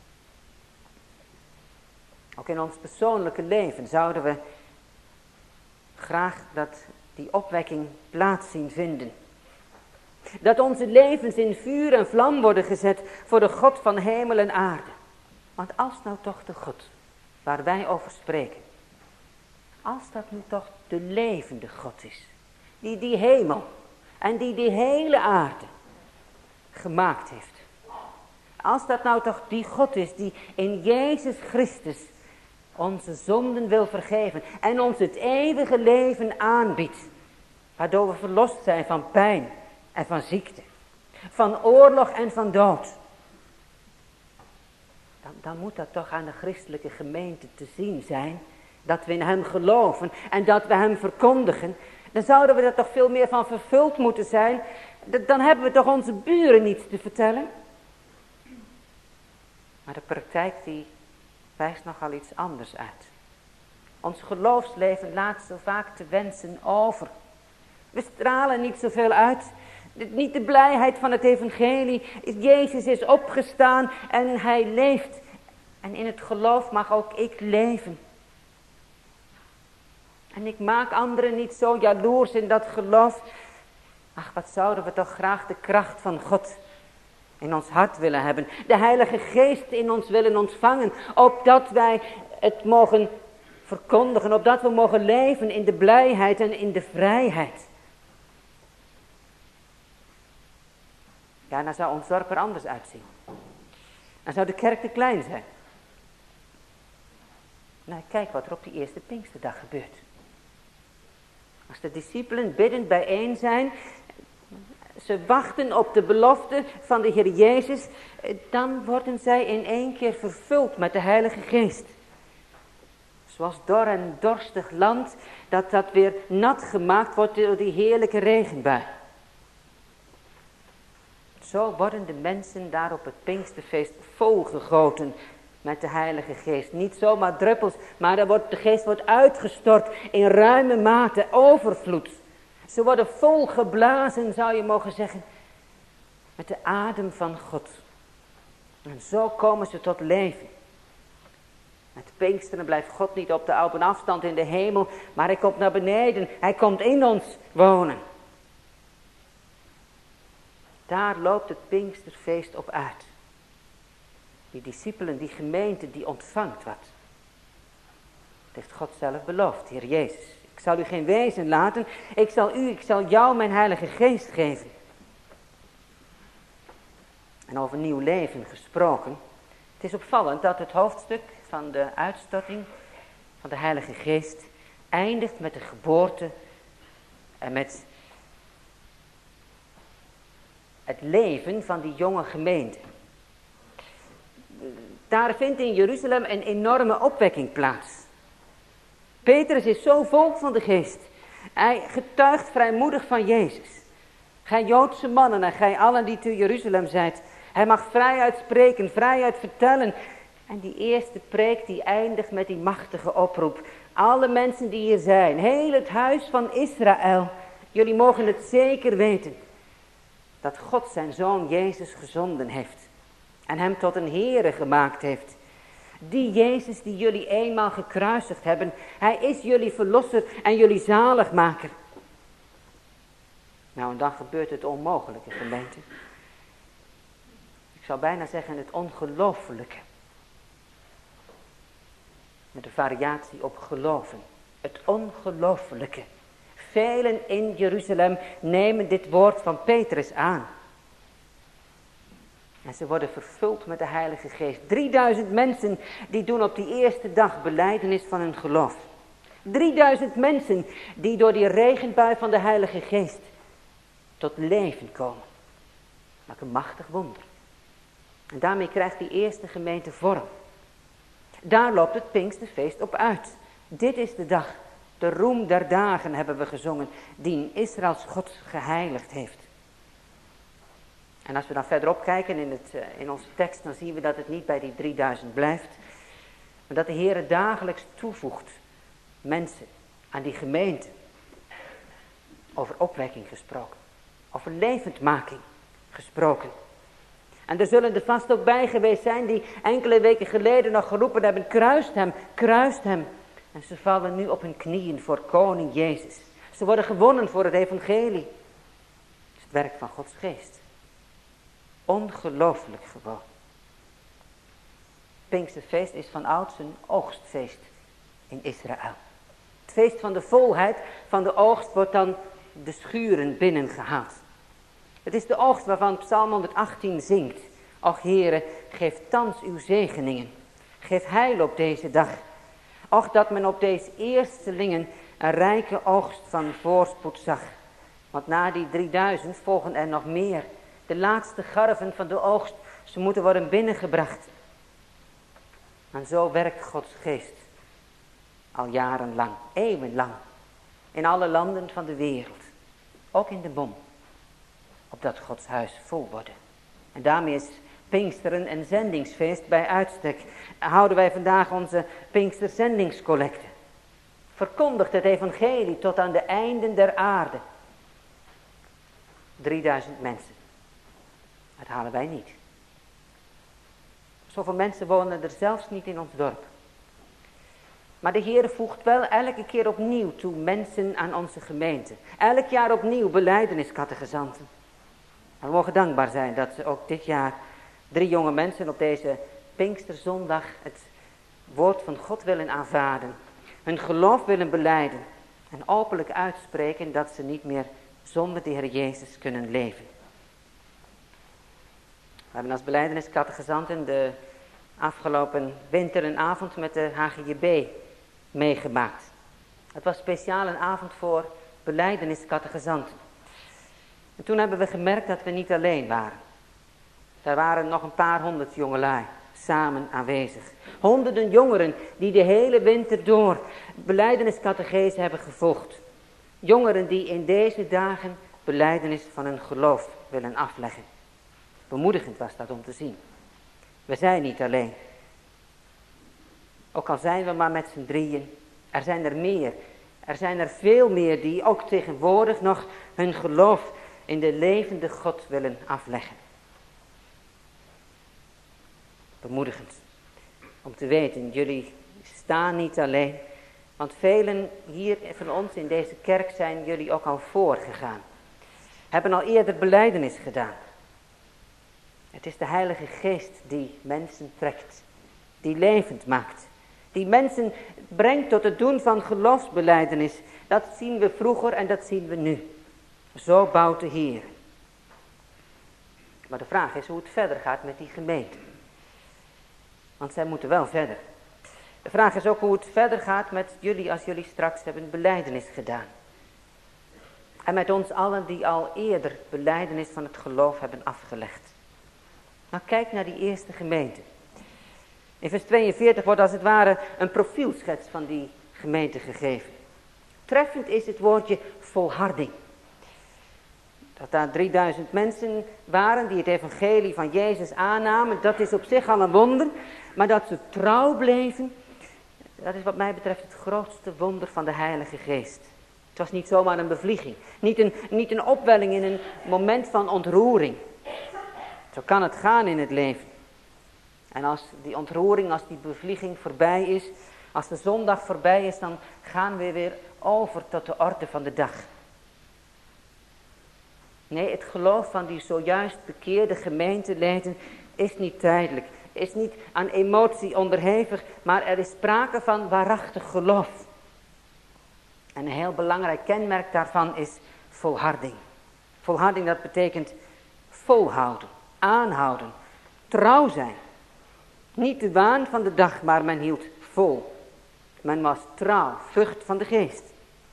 Speaker 2: Ook in ons persoonlijke leven zouden we graag dat die opwekking plaats zien vinden. Dat onze levens in vuur en vlam worden gezet voor de God van hemel en aarde. Want als nou toch de God waar wij over spreken, als dat nu toch de levende God is, die hemel en die hele aarde gemaakt heeft. Als dat nou toch die God is die in Jezus Christus onze zonden wil vergeven en ons het eeuwige leven aanbiedt, waardoor we verlost zijn van pijn en van ziekte, van oorlog en van dood. Dan moet dat toch aan de christelijke gemeente te zien zijn dat we in hem geloven en dat we hem verkondigen, dan zouden we er toch veel meer van vervuld moeten zijn. Dan hebben we toch onze buren niets te vertellen. Maar de praktijk die wijst nogal iets anders uit. Ons geloofsleven laat zo vaak te wensen over. We stralen niet zoveel uit. Niet de blijheid van het evangelie. Jezus is opgestaan en hij leeft. En in het geloof mag ook ik leven. En ik maak anderen niet zo jaloers in dat geloof. Ach, wat zouden we toch graag de kracht van God in ons hart willen hebben. De Heilige Geest in ons willen ontvangen. Opdat wij het mogen verkondigen. Opdat we mogen leven in de blijheid en in de vrijheid. Ja, dan zou ons dorp er anders uitzien. Dan zou de kerk te klein zijn. Nou, kijk wat er op die eerste Pinksterdag gebeurt. Als de discipelen biddend bijeen zijn, ze wachten op de belofte van de Heer Jezus, dan worden zij in één keer vervuld met de Heilige Geest. Zoals dor en dorstig land, dat weer nat gemaakt wordt door die heerlijke regenbui. Zo worden de mensen daar op het Pinksterfeest volgegoten met de Heilige Geest. Niet zomaar druppels, maar de Geest wordt uitgestort in ruime mate, overvloed. Ze worden volgeblazen, zou je mogen zeggen, met de adem van God. En zo komen ze tot leven. Met Pinksteren blijft God niet op de oude afstand in de hemel, maar hij komt naar beneden. Hij komt in ons wonen. Daar loopt het Pinksterfeest op uit. Die discipelen, die gemeente, die ontvangt wat. Dat heeft God zelf beloofd, Heer Jezus. Ik zal u geen wezen laten. Ik zal jou mijn Heilige Geest geven. En over nieuw leven gesproken. Het is opvallend dat het hoofdstuk van de uitstorting van de Heilige Geest eindigt met de geboorte en met het leven van die jonge gemeente. Daar vindt in Jeruzalem een enorme opwekking plaats. Petrus is zo vol van de Geest. Hij getuigt vrijmoedig van Jezus. Gij Joodse mannen en gij allen die te Jeruzalem zijt. Hij mag vrijuit spreken, vrijuit vertellen. En die eerste preek die eindigt met die machtige oproep. Alle mensen die hier zijn, heel het huis van Israël. Jullie mogen het zeker weten. Dat God zijn zoon Jezus gezonden heeft. En hem tot een Heere gemaakt heeft. Die Jezus die jullie eenmaal gekruisigd hebben. Hij is jullie verlosser en jullie zaligmaker. Nou, en dan gebeurt het onmogelijke, gemeente. Ik zou bijna zeggen het ongelooflijke. Met een variatie op geloven. Het ongelooflijke. Velen in Jeruzalem nemen dit woord van Petrus aan. En ze worden vervuld met de Heilige Geest. 3000 mensen die doen op die eerste dag belijdenis van hun geloof. 3000 mensen die door die regenbui van de Heilige Geest tot leven komen. Wat een machtig wonder. En daarmee krijgt die eerste gemeente vorm. Daar loopt het Pinksterfeest op uit. Dit is de dag. De roem der dagen hebben we gezongen. Die Israëls God geheiligd heeft. En als we dan verderop kijken in onze tekst, dan zien we dat het niet bij die 3000 blijft. Maar dat de Heer dagelijks toevoegt mensen aan die gemeente. Over opwekking gesproken. Over levendmaking gesproken. En er zullen er vast ook bij geweest zijn die enkele weken geleden nog geroepen hebben, kruist hem, kruist hem. En ze vallen nu op hun knieën voor koning Jezus. Ze worden gewonnen voor het evangelie. Het is het werk van Gods Geest. Ongelooflijk gewoon. Pinksterfeest is van ouds een oogstfeest in Israël. Het feest van de volheid van de oogst wordt dan de schuren binnengehaald. Het is de oogst waarvan Psalm 118 zingt. Och Heere, geef thans uw zegeningen. Geef heil op deze dag. Och dat men op deze eerstelingen een rijke oogst van voorspoed zag. Want na die 3000 volgen er nog meer. De laatste garven van de oogst, ze moeten worden binnengebracht. En zo werkt Gods Geest. Al jarenlang, eeuwenlang. In alle landen van de wereld. Ook in de bom. Opdat Gods huis vol wordt. En daarmee is Pinksteren een zendingsfeest bij uitstek. Houden wij vandaag onze Pinksterzendingscollecte. Verkondigt het evangelie tot aan de einden der aarde. 3000 mensen. Dat halen wij niet. Zoveel mensen wonen er zelfs niet in ons dorp. Maar de Heer voegt wel elke keer opnieuw toe mensen aan onze gemeente. Elk jaar opnieuw belijdeniscategezanten. En we mogen dankbaar zijn dat ze ook dit jaar 3 jonge mensen op deze Pinksterzondag het woord van God willen aanvaarden. Hun geloof willen belijden. En openlijk uitspreken dat ze niet meer zonder de Heer Jezus kunnen leven. We hebben als belijdeniscategezanten de afgelopen winter een avond met de HGJB meegemaakt. Het was speciaal een avond voor belijdeniscategezanten. En toen hebben we gemerkt dat we niet alleen waren. Er waren nog een paar 100 jongelui samen aanwezig. Honderden jongeren die de hele winter door belijdeniscatechese hebben gevolgd. Jongeren die in deze dagen belijdenis van hun geloof willen afleggen. Bemoedigend was dat om te zien. We zijn niet alleen. Ook al zijn we maar met z'n drieën. Er zijn er meer. Er zijn er veel meer die ook tegenwoordig nog hun geloof in de levende God willen afleggen. Bemoedigend. Om te weten, jullie staan niet alleen. Want velen hier van ons in deze kerk zijn jullie ook al voorgegaan. Hebben al eerder belijdenis gedaan. Het is de Heilige Geest die mensen trekt. Die levend maakt. Die mensen brengt tot het doen van geloofsbelijdenis. Dat zien we vroeger en dat zien we nu. Zo bouwt de Heer. Maar de vraag is hoe het verder gaat met die gemeente. Want zij moeten wel verder. De vraag is ook hoe het verder gaat met jullie als jullie straks hebben belijdenis gedaan. En met ons allen die al eerder belijdenis van het geloof hebben afgelegd. Maar kijk naar die eerste gemeente. In vers 42 wordt als het ware een profielschets van die gemeente gegeven. Treffend is het woordje volharding. Dat daar 3000 mensen waren die het evangelie van Jezus aannamen, dat is op zich al een wonder. Maar dat ze trouw bleven, dat is wat mij betreft het grootste wonder van de Heilige Geest. Het was niet zomaar een bevlieging. Niet een opwelling in een moment van ontroering. Zo kan het gaan in het leven. En als die ontroering, als die bevlieging voorbij is, als de zondag voorbij is, dan gaan we weer over tot de orde van de dag. Nee, het geloof van die zojuist bekeerde gemeenteleden is niet tijdelijk. Is niet aan emotie onderhevig, maar er is sprake van waarachtig geloof. En een heel belangrijk kenmerk daarvan is volharding. Volharding, dat betekent volhouden, aanhouden, trouw zijn. Niet de waan van de dag, maar men hield vol. Men was trouw, vrucht van de geest.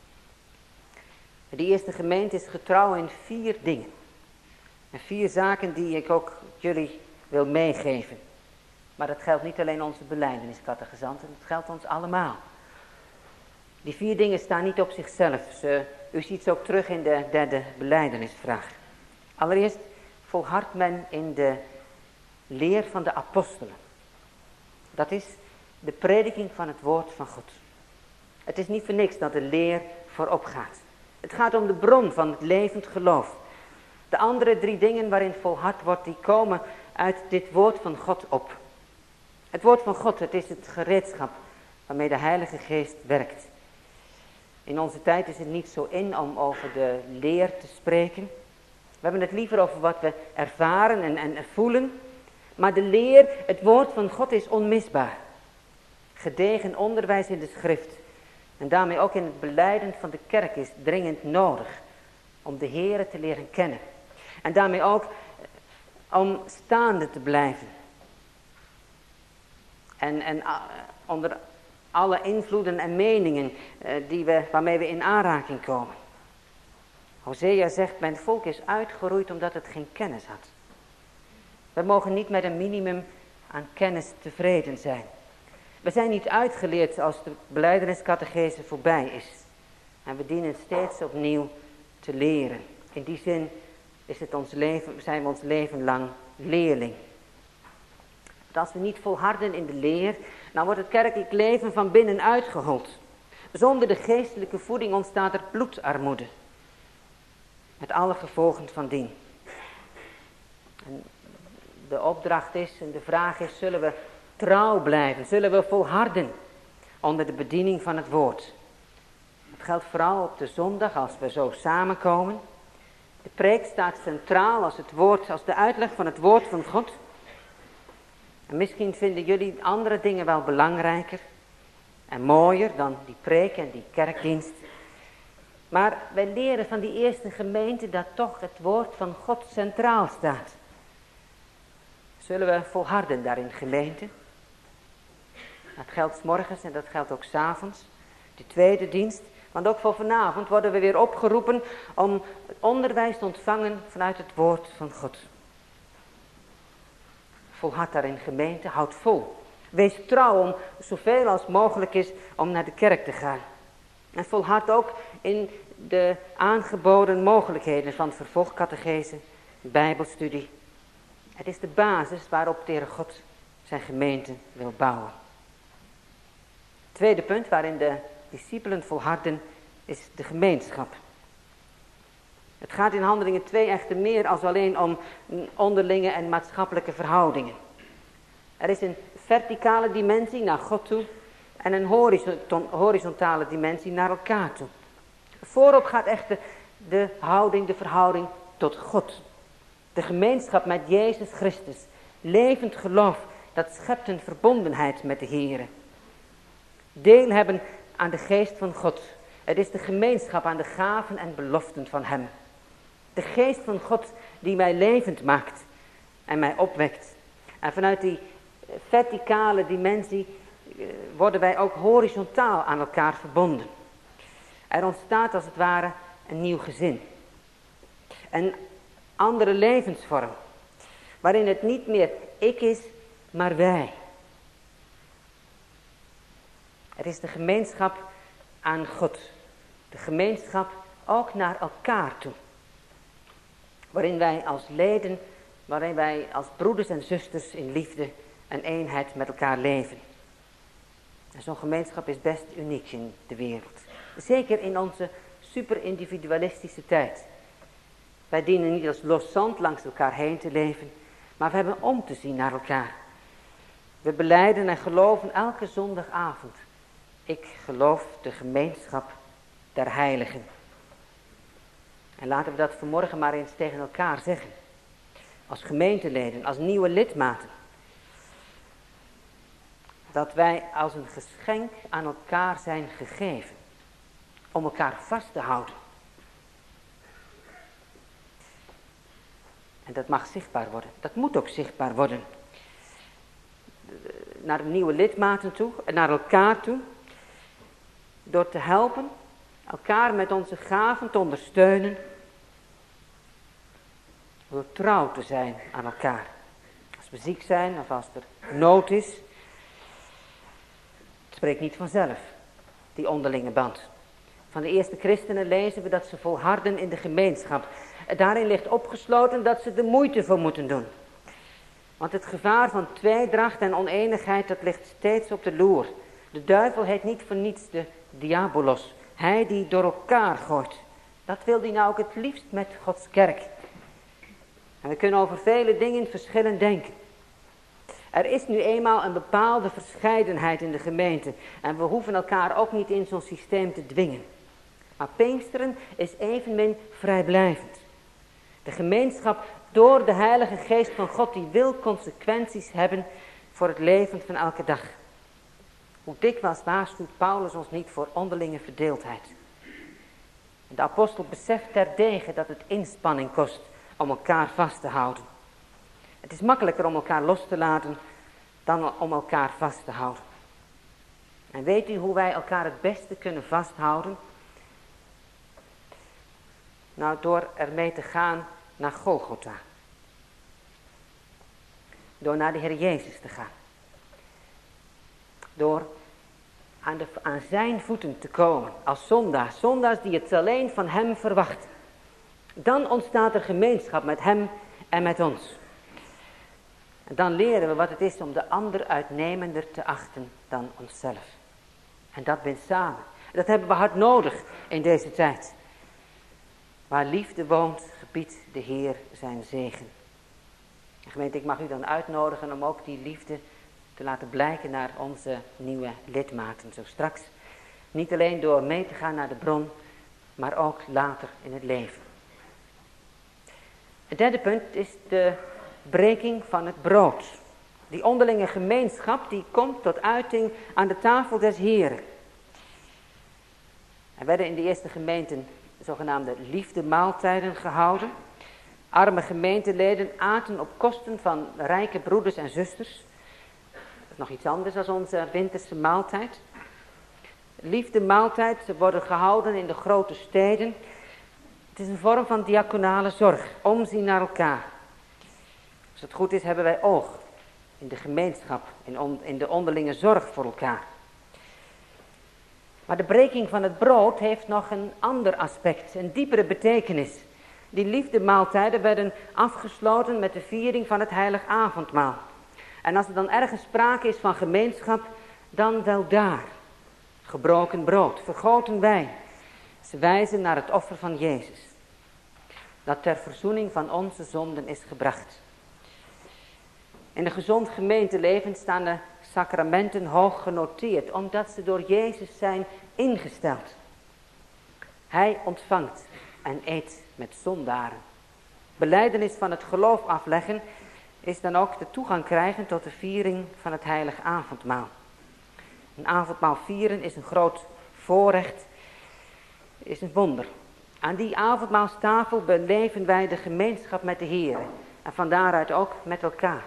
Speaker 2: Die eerste gemeente is getrouw in 4 dingen. En 4 zaken die ik ook jullie wil meegeven. Maar dat geldt niet alleen onze belijdeniscategezanten, het geldt ons allemaal. Die 4 dingen staan niet op zichzelf. U ziet ze ook terug in de 3e belijdenisvraag. Allereerst volhardt men in de leer van de apostelen. Dat is de prediking van het woord van God. Het is niet voor niks dat de leer voorop gaat. Het gaat om de bron van het levend geloof. De andere 3 dingen waarin volhard wordt, die komen uit dit woord van God op. Het woord van God, het is het gereedschap waarmee de Heilige Geest werkt. In onze tijd is het niet zo in om over de leer te spreken. We hebben het liever over wat we ervaren en voelen. Maar de leer, het woord van God is onmisbaar. Gedegen onderwijs in de schrift. En daarmee ook in het belijden van de kerk is dringend nodig. Om de Here te leren kennen. En daarmee ook om staande te blijven. En onder alle invloeden en meningen waarmee we in aanraking komen. Hosea zegt, mijn volk is uitgeroeid omdat het geen kennis had. We mogen niet met een minimum aan kennis tevreden zijn. We zijn niet uitgeleerd als de belijdeniscatechese voorbij is. En we dienen steeds opnieuw te leren. In die zin is het zijn we ons leven lang leerling. Want als we niet volharden in de leer, dan wordt het kerkelijk leven van binnenuit gehold. Zonder de geestelijke voeding ontstaat er bloedarmoede. Met alle gevolgen van dien. En de opdracht is en de vraag is, zullen we trouw blijven? Zullen we volharden onder de bediening van het woord? Dat geldt vooral op de zondag als we zo samenkomen. De preek staat centraal als de uitleg van het woord van God. En misschien vinden jullie andere dingen wel belangrijker en mooier dan die preek en die kerkdienst. Maar wij leren van die eerste gemeente dat toch het woord van God centraal staat. Zullen we volharden daarin, gemeente? Dat geldt 's morgens en dat geldt ook 's avonds. De tweede dienst. Want ook voor vanavond worden we weer opgeroepen om het onderwijs te ontvangen vanuit het woord van God. Volhard daarin, gemeente, houd vol. Wees trouw om zoveel als mogelijk is om naar de kerk te gaan. En volhard ook in de aangeboden mogelijkheden van vervolgcatechese, bijbelstudie. Het is de basis waarop de Heere God zijn gemeente wil bouwen. Tweede punt waarin de discipelen volharden is de gemeenschap. Het gaat in Handelingen 2 echter meer als alleen om onderlinge en maatschappelijke verhoudingen. Er is een verticale dimensie naar God toe en een horizontale dimensie naar elkaar toe. Voorop gaat echter de verhouding tot God. De gemeenschap met Jezus Christus. Levend geloof, dat schept een verbondenheid met de Heere. Deel hebben aan de geest van God. Het is de gemeenschap aan de gaven en beloften van Hem. De geest van God die mij levend maakt en mij opwekt. En vanuit die verticale dimensie worden wij ook horizontaal aan elkaar verbonden. Er ontstaat als het ware een nieuw gezin. Een andere levensvorm. Waarin het niet meer ik is, maar wij. Het is de gemeenschap aan God. De gemeenschap ook naar elkaar toe. Waarin wij als leden, waarin wij als broeders en zusters in liefde en eenheid met elkaar leven. En zo'n gemeenschap is best uniek in de wereld. Zeker in onze superindividualistische tijd. Wij dienen niet als los zand langs elkaar heen te leven, maar we hebben om te zien naar elkaar. We belijden en geloven elke zondagavond. Ik geloof de gemeenschap der heiligen. En laten we dat vanmorgen maar eens tegen elkaar zeggen. Als gemeenteleden, als nieuwe lidmaten. Dat wij als een geschenk aan elkaar zijn gegeven. Om elkaar vast te houden. En dat mag zichtbaar worden. Dat moet ook zichtbaar worden. Naar de nieuwe lidmaten toe. En naar elkaar toe. Door te helpen. Elkaar met onze gaven te ondersteunen. Door trouw te zijn aan elkaar. Als we ziek zijn of als er nood is. Het spreekt niet vanzelf. Die onderlinge band. Van de eerste christenen lezen we dat ze volharden in de gemeenschap. Daarin ligt opgesloten dat ze de moeite voor moeten doen. Want het gevaar van tweedracht en oneenigheid, dat ligt steeds op de loer. De duivel heet niet voor niets de diabolos. Hij die door elkaar gooit. Dat wil hij nou ook het liefst met Gods kerk. En we kunnen over vele dingen verschillend denken. Er is nu eenmaal een bepaalde verscheidenheid in de gemeente. En we hoeven elkaar ook niet in zo'n systeem te dwingen. Maar Pinksteren is evenmin vrijblijvend. De gemeenschap door de Heilige Geest van God, die wil consequenties hebben voor het leven van elke dag. Hoe dikwijls waarschuwt Paulus ons niet voor onderlinge verdeeldheid. En de apostel beseft terdege dat het inspanning kost om elkaar vast te houden. Het is makkelijker om elkaar los te laten dan om elkaar vast te houden. En weet u hoe wij elkaar het beste kunnen vasthouden? Nou, door ermee te gaan naar Golgotha. Door naar de Heer Jezus te gaan. door aan zijn voeten te komen als zondaars. Zondaars die het alleen van hem verwachten. Dan ontstaat er gemeenschap met hem en met ons. En dan leren we wat het is om de ander uitnemender te achten dan onszelf. En dat bindt samen. Dat hebben we hard nodig in deze tijd. Waar liefde woont, gebiedt de Heer zijn zegen. En gemeente, ik mag u dan uitnodigen om ook die liefde te laten blijken naar onze nieuwe lidmaten. Zo straks. Niet alleen door mee te gaan naar de bron, maar ook later in het leven. Het derde punt is de breking van het brood. Die onderlinge gemeenschap die komt tot uiting aan de tafel des Heren. Er werden in de eerste gemeenten zogenaamde liefdemaaltijden gehouden. Arme gemeenteleden aten op kosten van rijke broeders en zusters. Dat is nog iets anders dan onze winterse maaltijd. Liefdemaaltijd worden gehouden in de grote steden. Het is een vorm van diaconale zorg, omzien naar elkaar. Als het goed is, hebben wij oog in de gemeenschap, in de onderlinge zorg voor elkaar. Maar de breking van het brood heeft nog een ander aspect, een diepere betekenis. Die liefdemaaltijden werden afgesloten met de viering van het heilig avondmaal. En als er dan ergens sprake is van gemeenschap, dan wel daar. Gebroken brood, vergoten wijn. Ze wijzen naar het offer van Jezus. Dat ter verzoening van onze zonden is gebracht. In een gezond gemeenteleven staan de sacramenten hoog genoteerd, omdat ze door Jezus zijn ingesteld. Hij ontvangt en eet met zondaren. Belijdenis van het geloof afleggen is dan ook de toegang krijgen tot de viering van het heilige avondmaal. Een avondmaal vieren is een groot voorrecht, is een wonder. Aan die avondmaalstafel beleven wij de gemeenschap met de Heer en van daaruit ook met elkaar.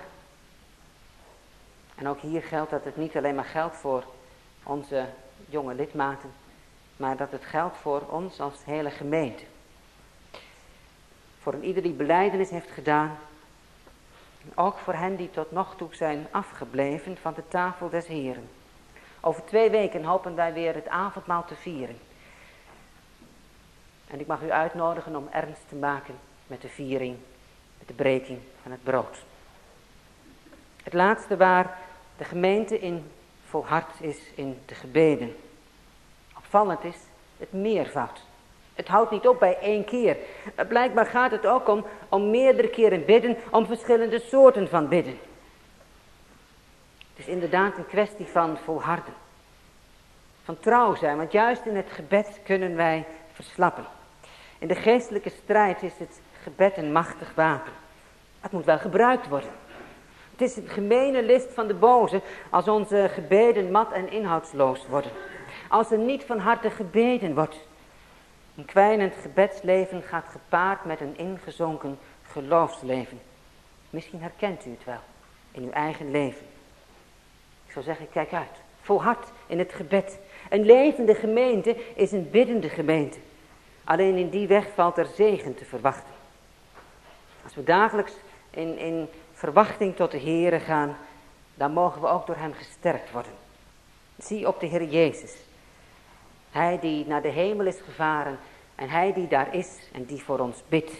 Speaker 2: En ook hier geldt dat het niet alleen maar geldt voor onze jonge lidmaten, maar dat het geldt voor ons als hele gemeente. Voor een ieder die belijdenis heeft gedaan, en ook voor hen die tot nog toe zijn afgebleven van de tafel des Heren. Over 2 weken hopen wij weer het avondmaal te vieren. En ik mag u uitnodigen om ernst te maken met de viering, met de breking van het brood. Het laatste waar de gemeente in volhard is in de gebeden. Opvallend is het meervoud. Het houdt niet op bij 1 keer. Blijkbaar gaat het ook om meerdere keren bidden, om verschillende soorten van bidden. Het is inderdaad een kwestie van volharden. Van trouw zijn, want juist in het gebed kunnen wij verslappen. In de geestelijke strijd is het gebed een machtig wapen. Het moet wel gebruikt worden. Het is een gemene list van de boze als onze gebeden mat en inhoudsloos worden. Als er niet van harte gebeden wordt. Een kwijnend gebedsleven gaat gepaard met een ingezonken geloofsleven. Misschien herkent u het wel in uw eigen leven. Ik zou zeggen, kijk uit. Volhard in het gebed. Een levende gemeente is een biddende gemeente. Alleen in die weg valt er zegen te verwachten. Als we dagelijks in verwachting tot de Heere gaan, dan mogen we ook door hem gesterkt worden. Zie op de Heer Jezus. Hij die naar de hemel is gevaren en hij die daar is en die voor ons bidt.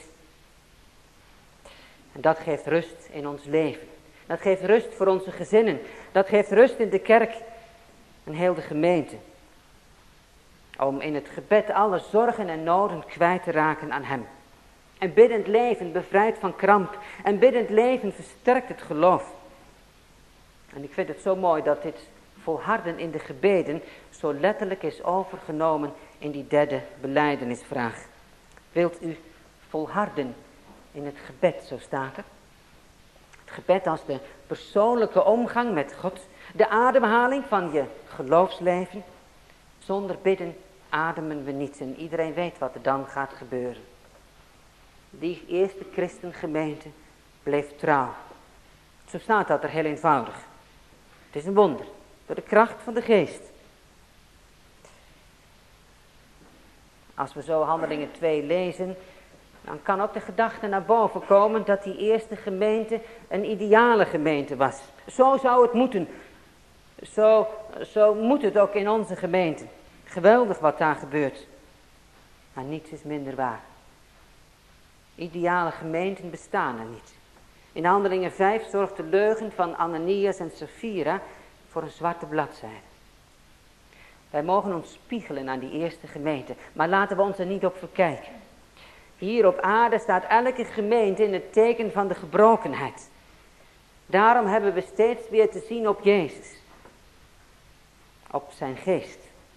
Speaker 2: En dat geeft rust in ons leven. Dat geeft rust voor onze gezinnen. Dat geeft rust in de kerk en heel de gemeente. Om in het gebed alle zorgen en noden kwijt te raken aan hem. En biddend leven bevrijdt van kramp. En biddend leven versterkt het geloof. En ik vind het zo mooi dat dit volharden in de gebeden zo letterlijk is overgenomen in die derde belijdenisvraag. Wilt u volharden in het gebed, zo staat er. Het gebed als de persoonlijke omgang met God. De ademhaling van je geloofsleven. Zonder bidden ademen we niet. En iedereen weet wat er dan gaat gebeuren. Die eerste christengemeente bleef trouw. Zo staat dat er heel eenvoudig. Het is een wonder. Door de kracht van de geest. Als we zo Handelingen 2 lezen, dan kan ook de gedachte naar boven komen dat die eerste gemeente een ideale gemeente was. Zo zou het moeten. Zo moet het ook in onze gemeente. Geweldig wat daar gebeurt. Maar niets is minder waar. Ideale gemeenten bestaan er niet. In Handelingen 5 zorgt de leugen van Ananias en Sapphira voor een zwarte bladzijde. Wij mogen ons spiegelen aan die eerste gemeente, maar laten we ons er niet op verkijken. Hier op aarde staat elke gemeente in het teken van de gebrokenheid. Daarom hebben we steeds weer te zien op Jezus. Op zijn geest.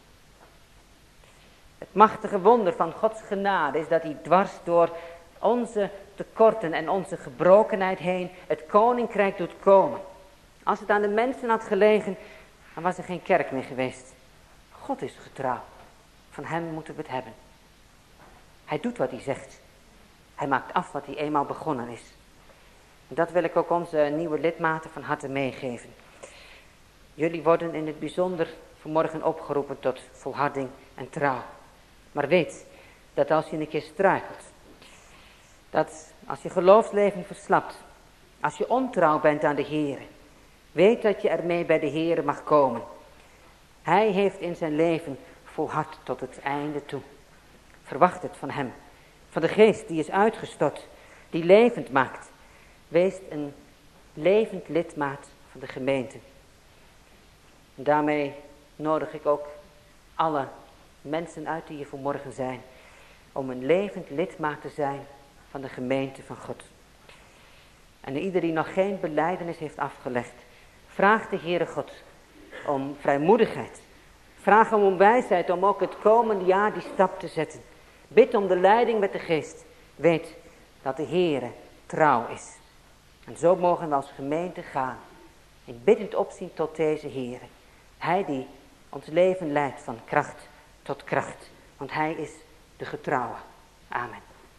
Speaker 2: Het machtige wonder van Gods genade is dat hij dwars door onze tekorten en onze gebrokenheid heen het koninkrijk doet komen. Als het aan de mensen had gelegen, dan was er geen kerk meer geweest. God is getrouw. Van hem moeten we het hebben. Hij doet wat hij zegt. Hij maakt af wat hij eenmaal begonnen is. En dat wil ik ook onze nieuwe lidmaten van harte meegeven. Jullie worden in het bijzonder vanmorgen opgeroepen tot volharding en trouw. Maar weet dat als je een keer struikelt, dat als je geloofsleven verslapt, als je ontrouw bent aan de Heer, weet dat je ermee bij de Heer mag komen. Hij heeft in zijn leven volhard tot het einde toe. Verwacht het van hem, van de geest die is uitgestort, die levend maakt. Wees een levend lidmaat van de gemeente. En daarmee nodig ik ook alle mensen uit die hier vanmorgen zijn, om een levend lidmaat te zijn van de gemeente van God. En ieder die nog geen belijdenis heeft afgelegd, vraag de Heere God om vrijmoedigheid. Vraag hem om wijsheid om ook het komende jaar die stap te zetten. Bid om de leiding met de geest. Weet dat de Heere trouw is. En zo mogen we als gemeente gaan. In biddend opzien tot deze Heere. Hij die ons leven leidt van kracht tot kracht. Want hij is de getrouwe. Amen.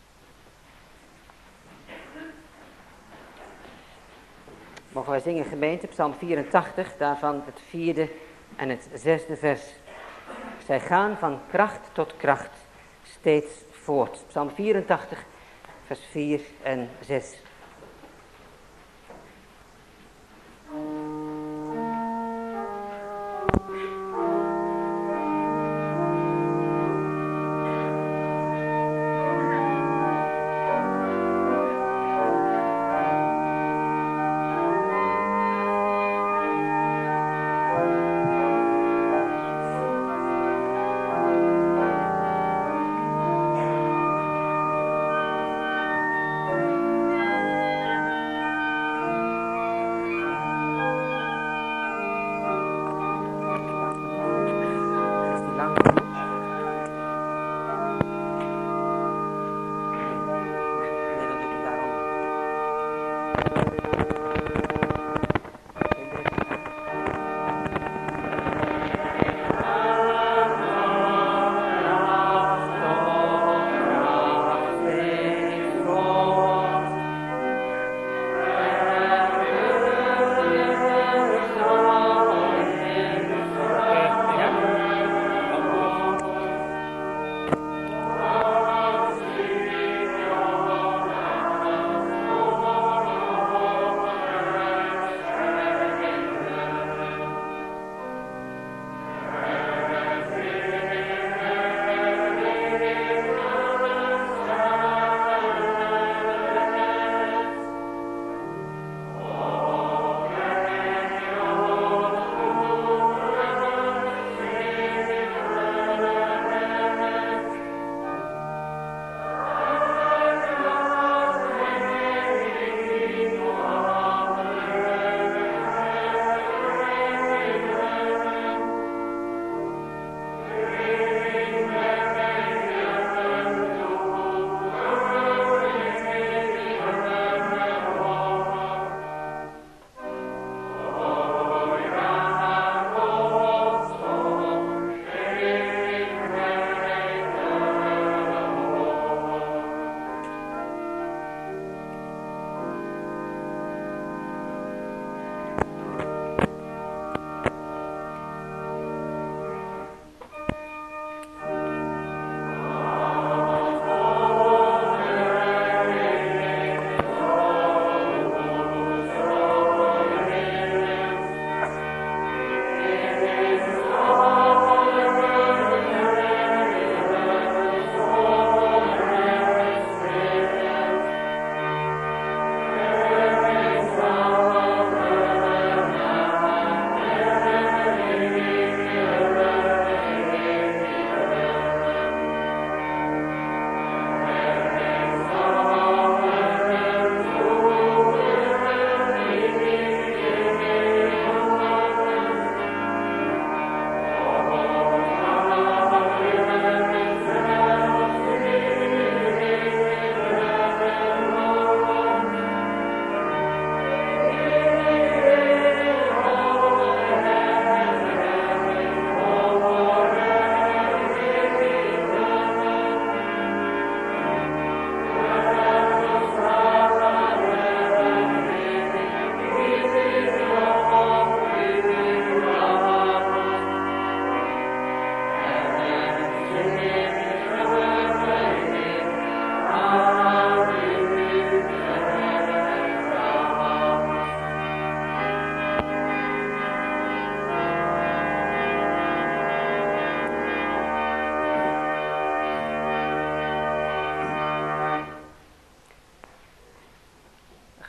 Speaker 2: Mogen wij zingen gemeente, Psalm 84, daarvan het 4e en het 6e vers. Zij gaan van kracht tot kracht steeds voort. Psalm 84, vers 4 en 6.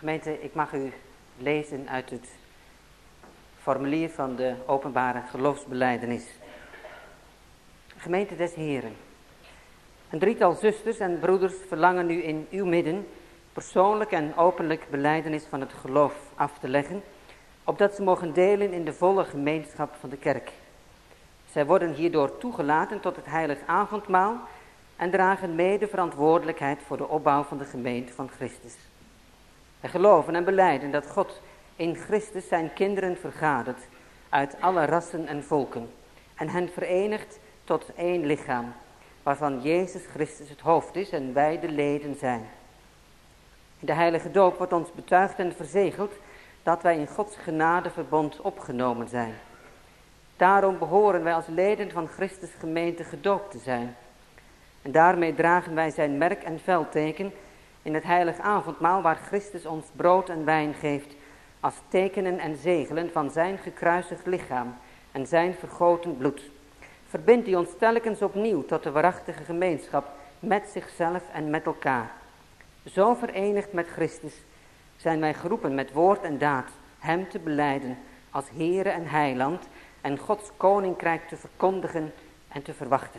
Speaker 2: Gemeente, ik mag u lezen uit het formulier van de openbare geloofsbelijdenis. Gemeente des Heren. Een drietal zusters en broeders verlangen nu in uw midden persoonlijk en openlijk belijdenis van het geloof af te leggen, opdat ze mogen delen in de volle gemeenschap van de kerk. Zij worden hierdoor toegelaten tot het heilig avondmaal en dragen mede verantwoordelijkheid voor de opbouw van de gemeente van Christus. Wij geloven en belijden dat God in Christus zijn kinderen vergadert uit alle rassen en volken en hen verenigt tot één lichaam, waarvan Jezus Christus het hoofd is en wij de leden zijn. In de heilige doop wordt ons betuigd en verzegeld dat wij in Gods genadeverbond opgenomen zijn. Daarom behoren wij als leden van Christus gemeente gedoopt te zijn. En daarmee dragen wij zijn merk en veldteken in het heilig avondmaal, waar Christus ons brood en wijn geeft als tekenen en zegelen van zijn gekruisigd lichaam en zijn vergoten bloed. Verbindt hij ons telkens opnieuw tot de waarachtige gemeenschap met zichzelf en met elkaar. Zo verenigd met Christus zijn wij geroepen met woord en daad hem te belijden als Heere en Heiland en Gods koninkrijk te verkondigen en te verwachten.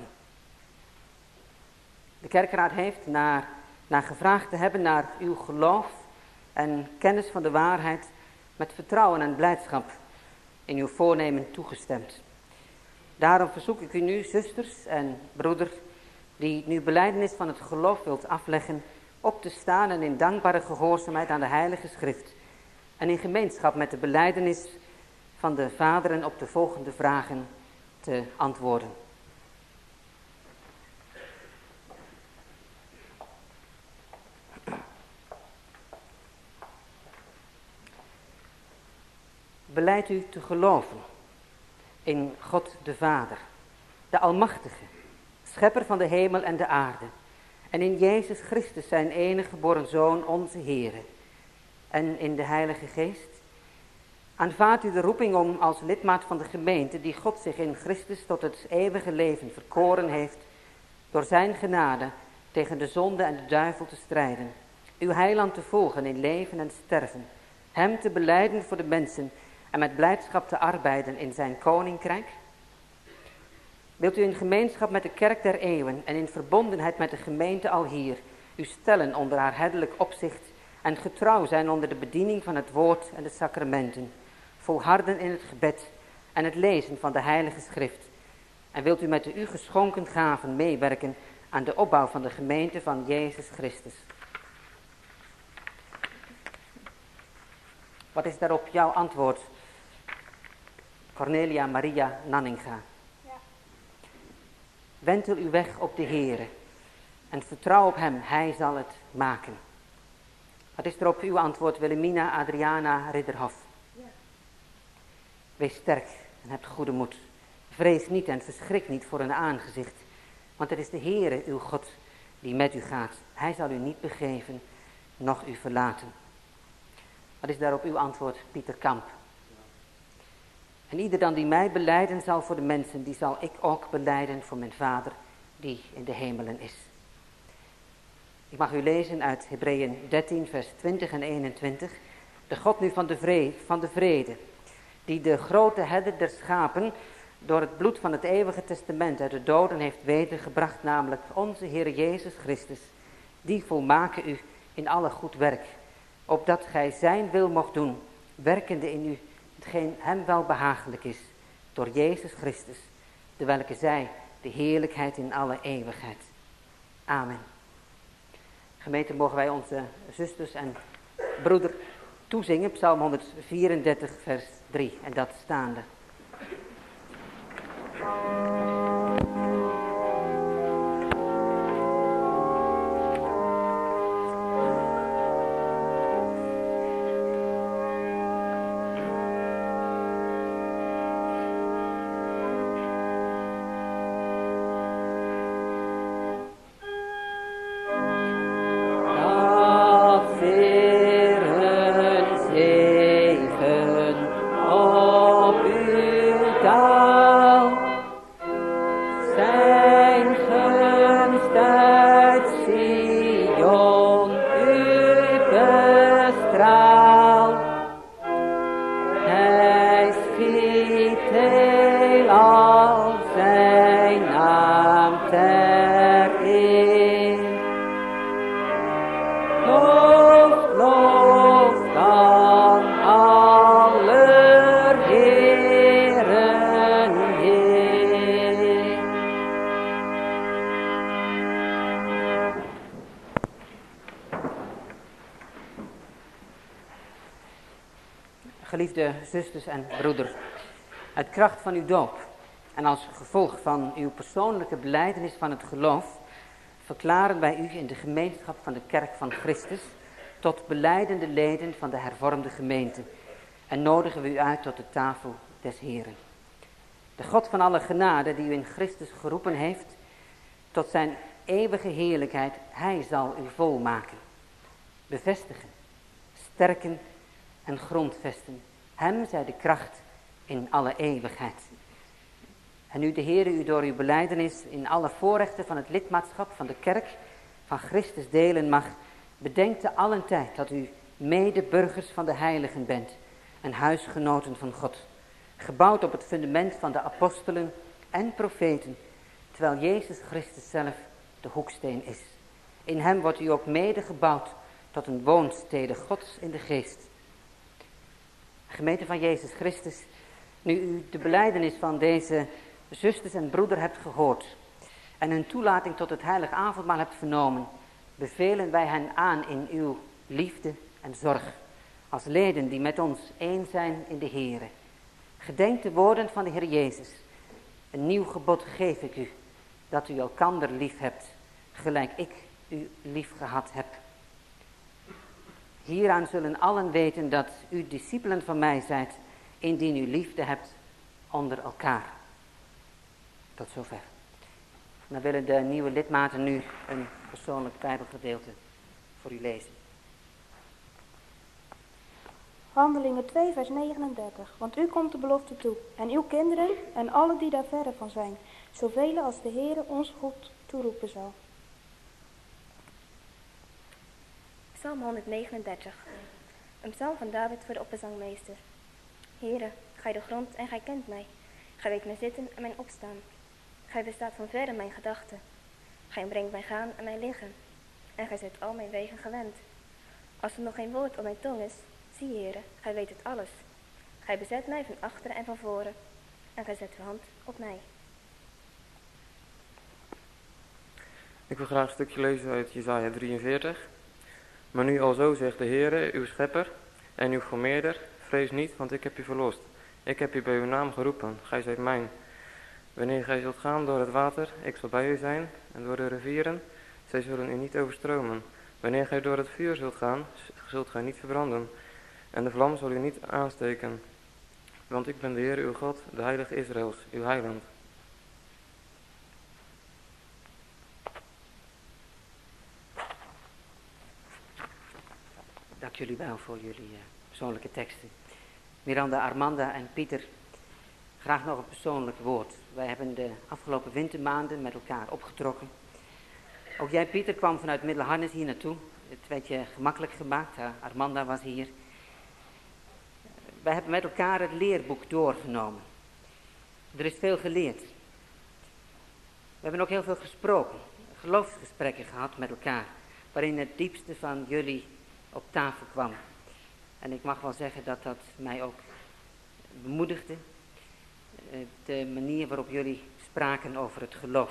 Speaker 2: De kerkraad heeft naar gevraagd te hebben naar uw geloof en kennis van de waarheid met vertrouwen en blijdschap in uw voornemen toegestemd. Daarom verzoek ik u nu, zusters en broeder, die nu belijdenis van het geloof wilt afleggen, op te staan en in dankbare gehoorzaamheid aan de Heilige Schrift en in gemeenschap met de belijdenis van de vaderen op de volgende vragen te antwoorden. Belijdt u te geloven in God de Vader, de Almachtige, schepper van de hemel en de aarde, en in Jezus Christus, zijn enige geboren Zoon, onze Heere, en in de Heilige Geest? Aanvaardt u de roeping om als lidmaat van de gemeente, die God zich in Christus tot het eeuwige leven verkoren heeft, door zijn genade tegen de zonde en de duivel te strijden, uw heiland te volgen in leven en sterven, hem te belijden voor de mensen en met blijdschap te arbeiden in zijn koninkrijk? Wilt u in gemeenschap met de kerk der eeuwen en in verbondenheid met de gemeente alhier u stellen onder haar herderlijk opzicht en getrouw zijn onder de bediening van het woord en de sacramenten, volharden in het gebed en het lezen van de heilige schrift, en wilt u met de u geschonken gaven meewerken aan de opbouw van de gemeente van Jezus Christus? Wat is daarop jouw antwoord, Cornelia Maria Nanninga? Ja. Wentel uw weg op de Heere en vertrouw op hem, hij zal het maken. Wat is er op uw antwoord, Wilhelmina Adriana Ridderhof? Ja. Wees sterk en heb goede moed. Vrees niet en verschrik niet voor een aangezicht, want het is de Heere uw God die met u gaat. Hij zal u niet begeven, noch u verlaten. Wat is daarop uw antwoord, Pieter Kamp? En ieder dan die mij belijden zal voor de mensen, die zal ik ook belijden voor mijn Vader die in de hemelen is. Ik mag u lezen uit Hebreeën 13 vers 20 en 21. De God nu van de vrede, die de grote herder der schapen door het bloed van het eeuwige testament uit de doden heeft wedergebracht, namelijk onze Heer Jezus Christus, die volmaken u in alle goed werk, opdat gij zijn wil mocht doen, werkende in u hetgeen hem wel behagelijk is, door Jezus Christus, de welke zij de heerlijkheid in alle eeuwigheid. Amen. Gemeente, mogen wij onze zusters en broeder toezingen, Psalm 134 vers 3, en dat staande.
Speaker 3: Op u
Speaker 2: Geliefde zusters en broeders, uit kracht van uw doop en als gevolg van uw persoonlijke belijdenis van het geloof, verklaren wij u in de gemeenschap van de kerk van Christus tot belijdende leden van de hervormde gemeente en nodigen we u uit tot de tafel des Heren. De God van alle genade die u in Christus geroepen heeft tot zijn eeuwige heerlijkheid, hij zal u volmaken, bevestigen, sterken en grondvesten. Hem zij de kracht in alle eeuwigheid. En nu de Heere u door uw belijdenis in alle voorrechten van het lidmaatschap van de kerk van Christus delen mag, bedenkt te allen tijd dat u medeburgers van de heiligen bent en huisgenoten van God, gebouwd op het fundament van de apostelen en profeten, terwijl Jezus Christus zelf de hoeksteen is. In hem wordt u ook mede gebouwd tot een woonstede Gods in de geest. Gemeente van Jezus Christus, nu u de belijdenis van deze zusters en broeder hebt gehoord en hun toelating tot het heilig avondmaal hebt vernomen, bevelen wij hen aan in uw liefde en zorg, als leden die met ons één zijn in de Heere. Gedenk de woorden van de Heer Jezus. Een nieuw gebod geef ik u, dat u elkander lief hebt, gelijk ik u lief gehad heb. Hieraan zullen allen weten dat u discipelen van mij zijt, indien u liefde hebt onder elkaar. Tot zover. Dan willen de nieuwe lidmaten nu een persoonlijk Bijbelgedeelte voor u lezen.
Speaker 3: Handelingen 2 vers 39. Want u komt de belofte toe, en uw kinderen en alle die daar verre van zijn, zoveel als de Heere ons God toeroepen zal.
Speaker 4: Psalm 139. Een psalm van David voor de opperzangmeester. Heere, gij de grond en gij kent mij. Gij weet mijn zitten en mijn opstaan. Gij bestaat van verre mijn gedachten. Gij brengt mijn gaan en mijn liggen. En gij zijt al mijn wegen gewend. Als er nog geen woord op mijn tong is, zie Heere, gij weet het alles. Gij bezet mij van achteren en van voren. En gij zet uw hand op mij.
Speaker 5: Ik wil graag een stukje lezen uit Jesaja 43. Maar nu alzo zegt de Heere, uw schepper en uw vermeerder, vrees niet, want ik heb u verlost. Ik heb u bij uw naam geroepen, gij zijt mijn. Wanneer gij zult gaan door het water, ik zal bij u zijn, en door de rivieren, zij zullen u niet overstromen. Wanneer gij door het vuur zult gaan, zult gij niet verbranden, en de vlam zal u niet aansteken. Want ik ben de Heer uw God, de Heilige Israëls, uw heiland.
Speaker 2: Dank jullie wel voor jullie persoonlijke teksten. Miranda, Armanda en Pieter, graag nog een persoonlijk woord. Wij hebben de afgelopen wintermaanden met elkaar opgetrokken. Ook jij, Pieter, kwam vanuit Middelharnis hier naartoe. Het werd je gemakkelijk gemaakt. Armanda was hier. Wij hebben met elkaar het leerboek doorgenomen. Er is veel geleerd. We hebben ook heel veel gesproken. Geloofsgesprekken gehad met elkaar. Waarin het diepste van jullie op tafel kwam. En ik mag wel zeggen dat dat mij ook bemoedigde. De manier waarop jullie spraken over het geloof.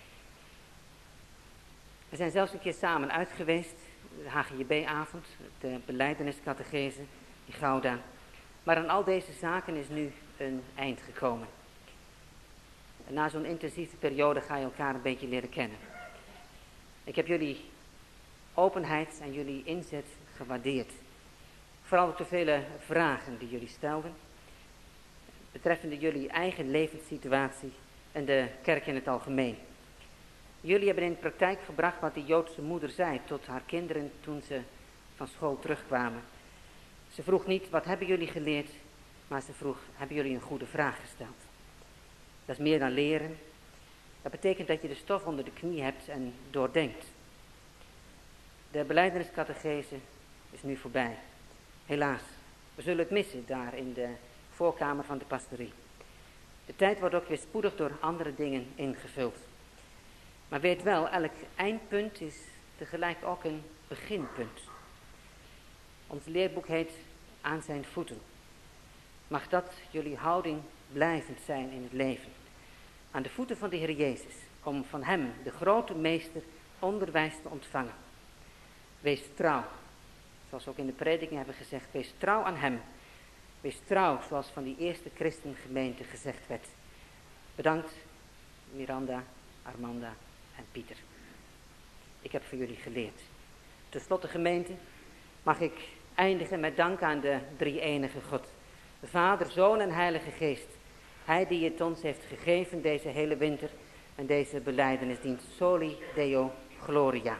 Speaker 2: We zijn zelfs een keer samen uit geweest. De HGJB-avond, de belijdeniscatechese in Gouda. Maar aan al deze zaken is nu een eind gekomen. En na zo'n intensieve periode ga je elkaar een beetje leren kennen. Ik heb jullie openheid en jullie inzet gewaardeerd. Vooral ook de vele vragen die jullie stelden. Betreffende jullie eigen levenssituatie en de kerk in het algemeen. Jullie hebben in de praktijk gebracht wat die Joodse moeder zei tot haar kinderen toen ze van school terugkwamen. Ze vroeg niet, wat hebben jullie geleerd? Maar ze vroeg, hebben jullie een goede vraag gesteld? Dat is meer dan leren. Dat betekent dat je de stof onder de knie hebt en doordenkt. De belijdeniscatechese is nu voorbij. Helaas, we zullen het missen daar in de voorkamer van de pastorie. De tijd wordt ook weer spoedig door andere dingen ingevuld. Maar weet wel, elk eindpunt is tegelijk ook een beginpunt. Ons leerboek heet Aan zijn voeten. Mag dat jullie houding blijvend zijn in het leven. Aan de voeten van de Heer Jezus, om van hem, de grote meester, onderwijs te ontvangen. Wees trouw, zoals we ook in de prediking hebben gezegd, wees trouw aan hem, Wees trouw, zoals van die eerste christengemeente gezegd werd. Bedankt, Miranda, Armanda en Pieter. Ik heb voor jullie geleerd. Ten slotte, gemeente, mag ik eindigen met dank aan de drie-enige God. De Vader, Zoon en Heilige Geest. Hij die het ons heeft gegeven deze hele winter en deze belijdenisdienst. Soli Deo Gloria.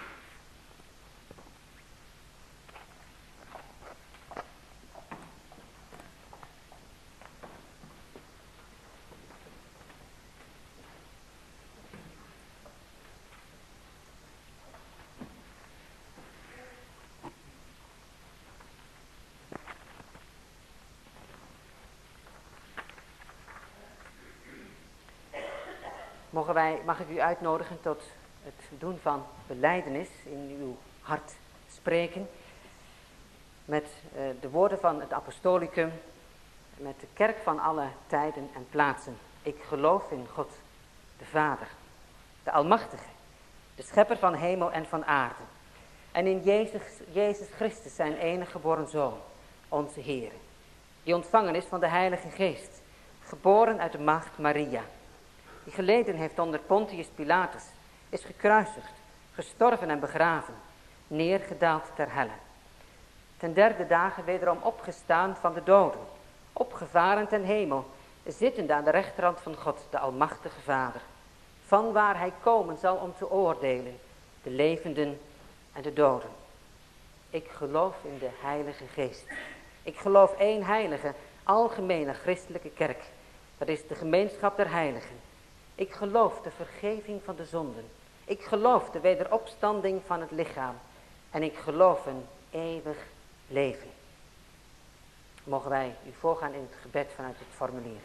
Speaker 2: Mag ik u uitnodigen tot het doen van belijdenis, in uw hart spreken, met de woorden van het apostolicum, met de kerk van alle tijden en plaatsen. Ik geloof in God, de Vader, de Almachtige, de Schepper van hemel en van aarde, en in Jezus Christus, zijn enige geboren Zoon, onze Heer, die ontvangen is van de Heilige Geest, geboren uit de maagd Maria, die geleden heeft onder Pontius Pilatus, is gekruisigd, gestorven en begraven, neergedaald ter helle. Ten derde dagen wederom opgestaan van de doden, opgevaren ten hemel, zittende aan de rechterhand van God, de Almachtige Vader, van waar hij komen zal om te oordelen, de levenden en de doden. Ik geloof in de Heilige Geest. Ik geloof één heilige, algemene christelijke kerk. Dat is de gemeenschap der heiligen. Ik geloof de vergeving van de zonden. Ik geloof de wederopstanding van het lichaam. En ik geloof een eeuwig leven. Mogen wij u voorgaan in het gebed vanuit het formulier.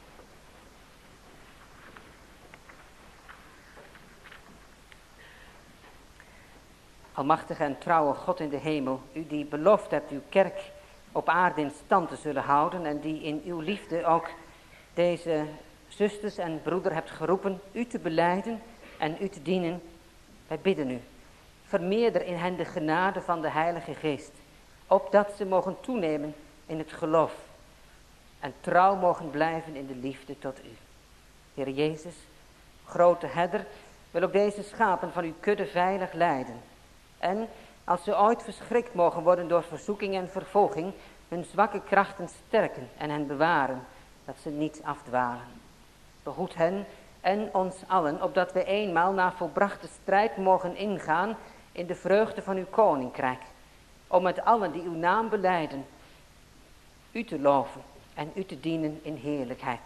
Speaker 2: Almachtige en trouwe God in de hemel, u die beloofd hebt uw kerk op aarde in stand te zullen houden en die in uw liefde ook deze zusters en broeder hebt geroepen u te belijden en u te dienen. Wij bidden u, vermeerder in hen de genade van de Heilige Geest, opdat ze mogen toenemen in het geloof en trouw mogen blijven in de liefde tot u. Heer Jezus, grote herder, wil ook deze schapen van uw kudde veilig leiden. En als ze ooit verschrikt mogen worden door verzoeking en vervolging, hun zwakke krachten sterken en hen bewaren, dat ze niet afdwalen. Behoed hen en ons allen, opdat we eenmaal na volbrachte strijd mogen ingaan in de vreugde van uw koninkrijk, om met allen die uw naam belijden, u te loven en u te dienen in heerlijkheid.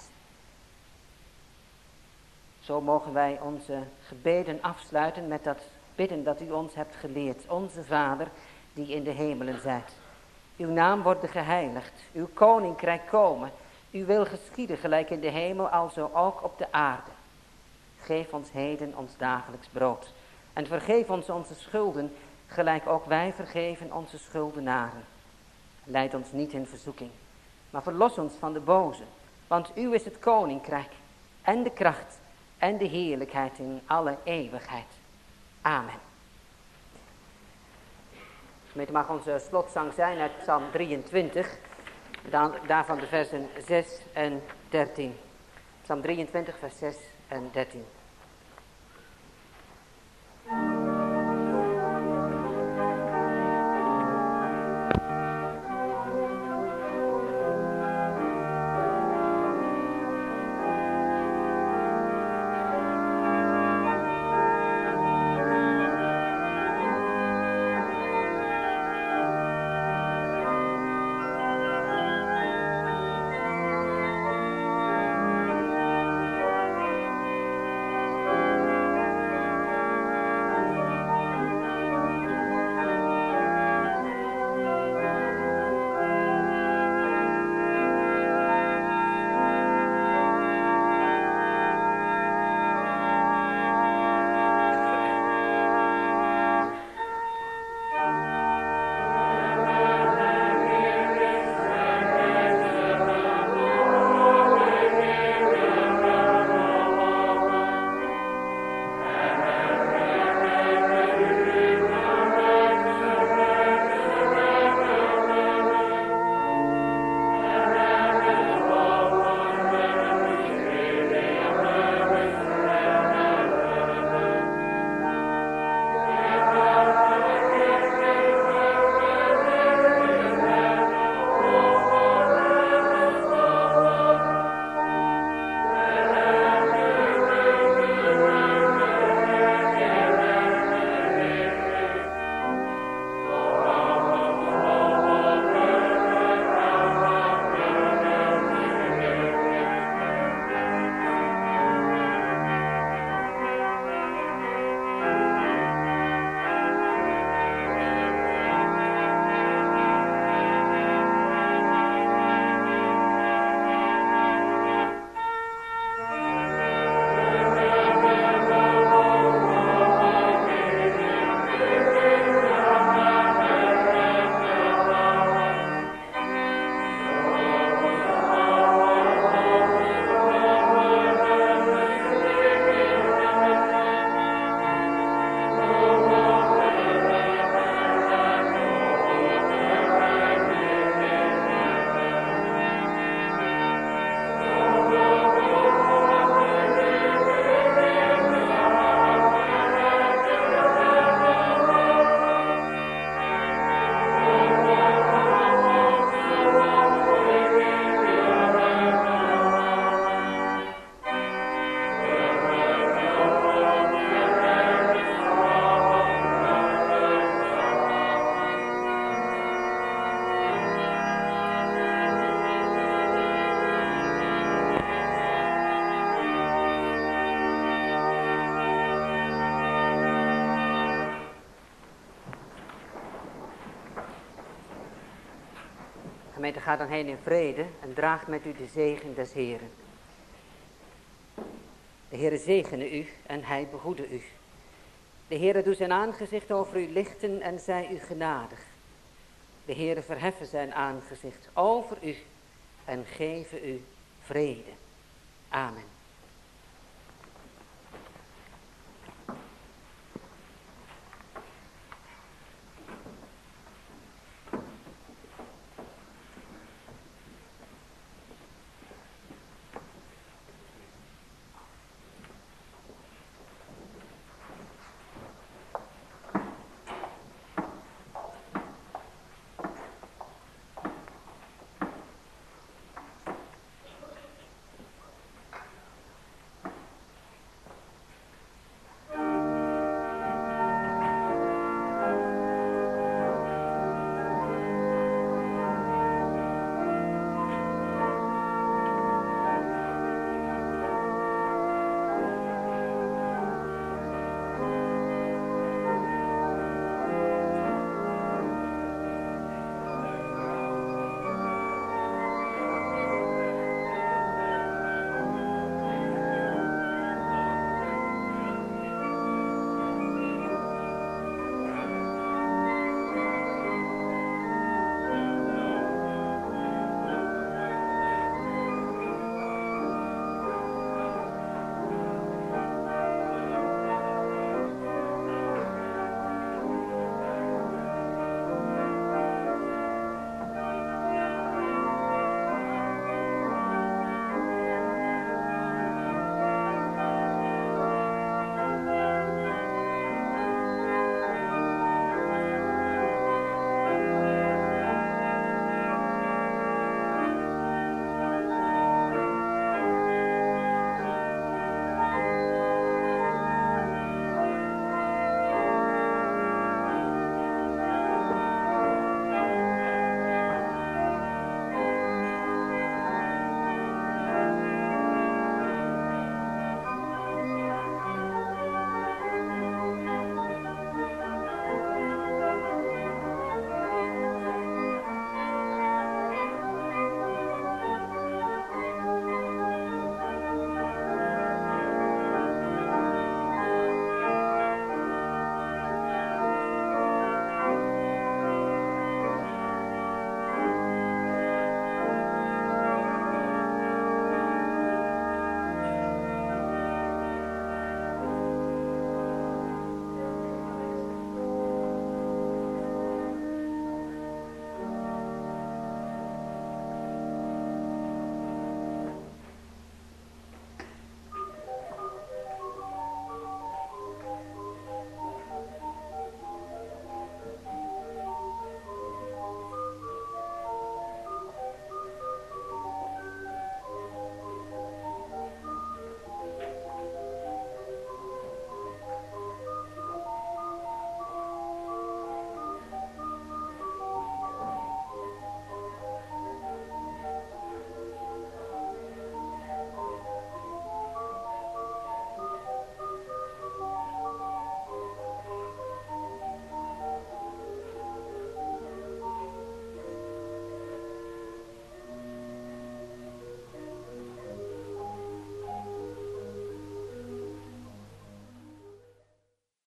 Speaker 2: Zo mogen wij onze gebeden afsluiten met dat bidden dat u ons hebt geleerd. Onze Vader, die in de hemelen zijt. Uw naam wordt geheiligd, uw koninkrijk komen. Uw wil geschieden gelijk in de hemel, alzo ook op de aarde. Geef ons heden ons dagelijks brood. En vergeef ons onze schulden, gelijk ook wij vergeven onze schuldenaren. Leid ons niet in verzoeking, maar verlos ons van de boze. Want uw is het koninkrijk en de kracht en de heerlijkheid in alle eeuwigheid. Amen. Gemeente, mag onze slotzang zijn uit Psalm 23. Daarvan de versen 6 en 13. Psalm 23, vers 6 en 13. Gemeente, ga dan heen in vrede en draagt met u de zegen des Heren. De Heere zegene u en hij behoede u. De Heere doet zijn aangezicht over u lichten en zij u genadig. De Heere verheffen zijn aangezicht over u en geven u vrede. Amen.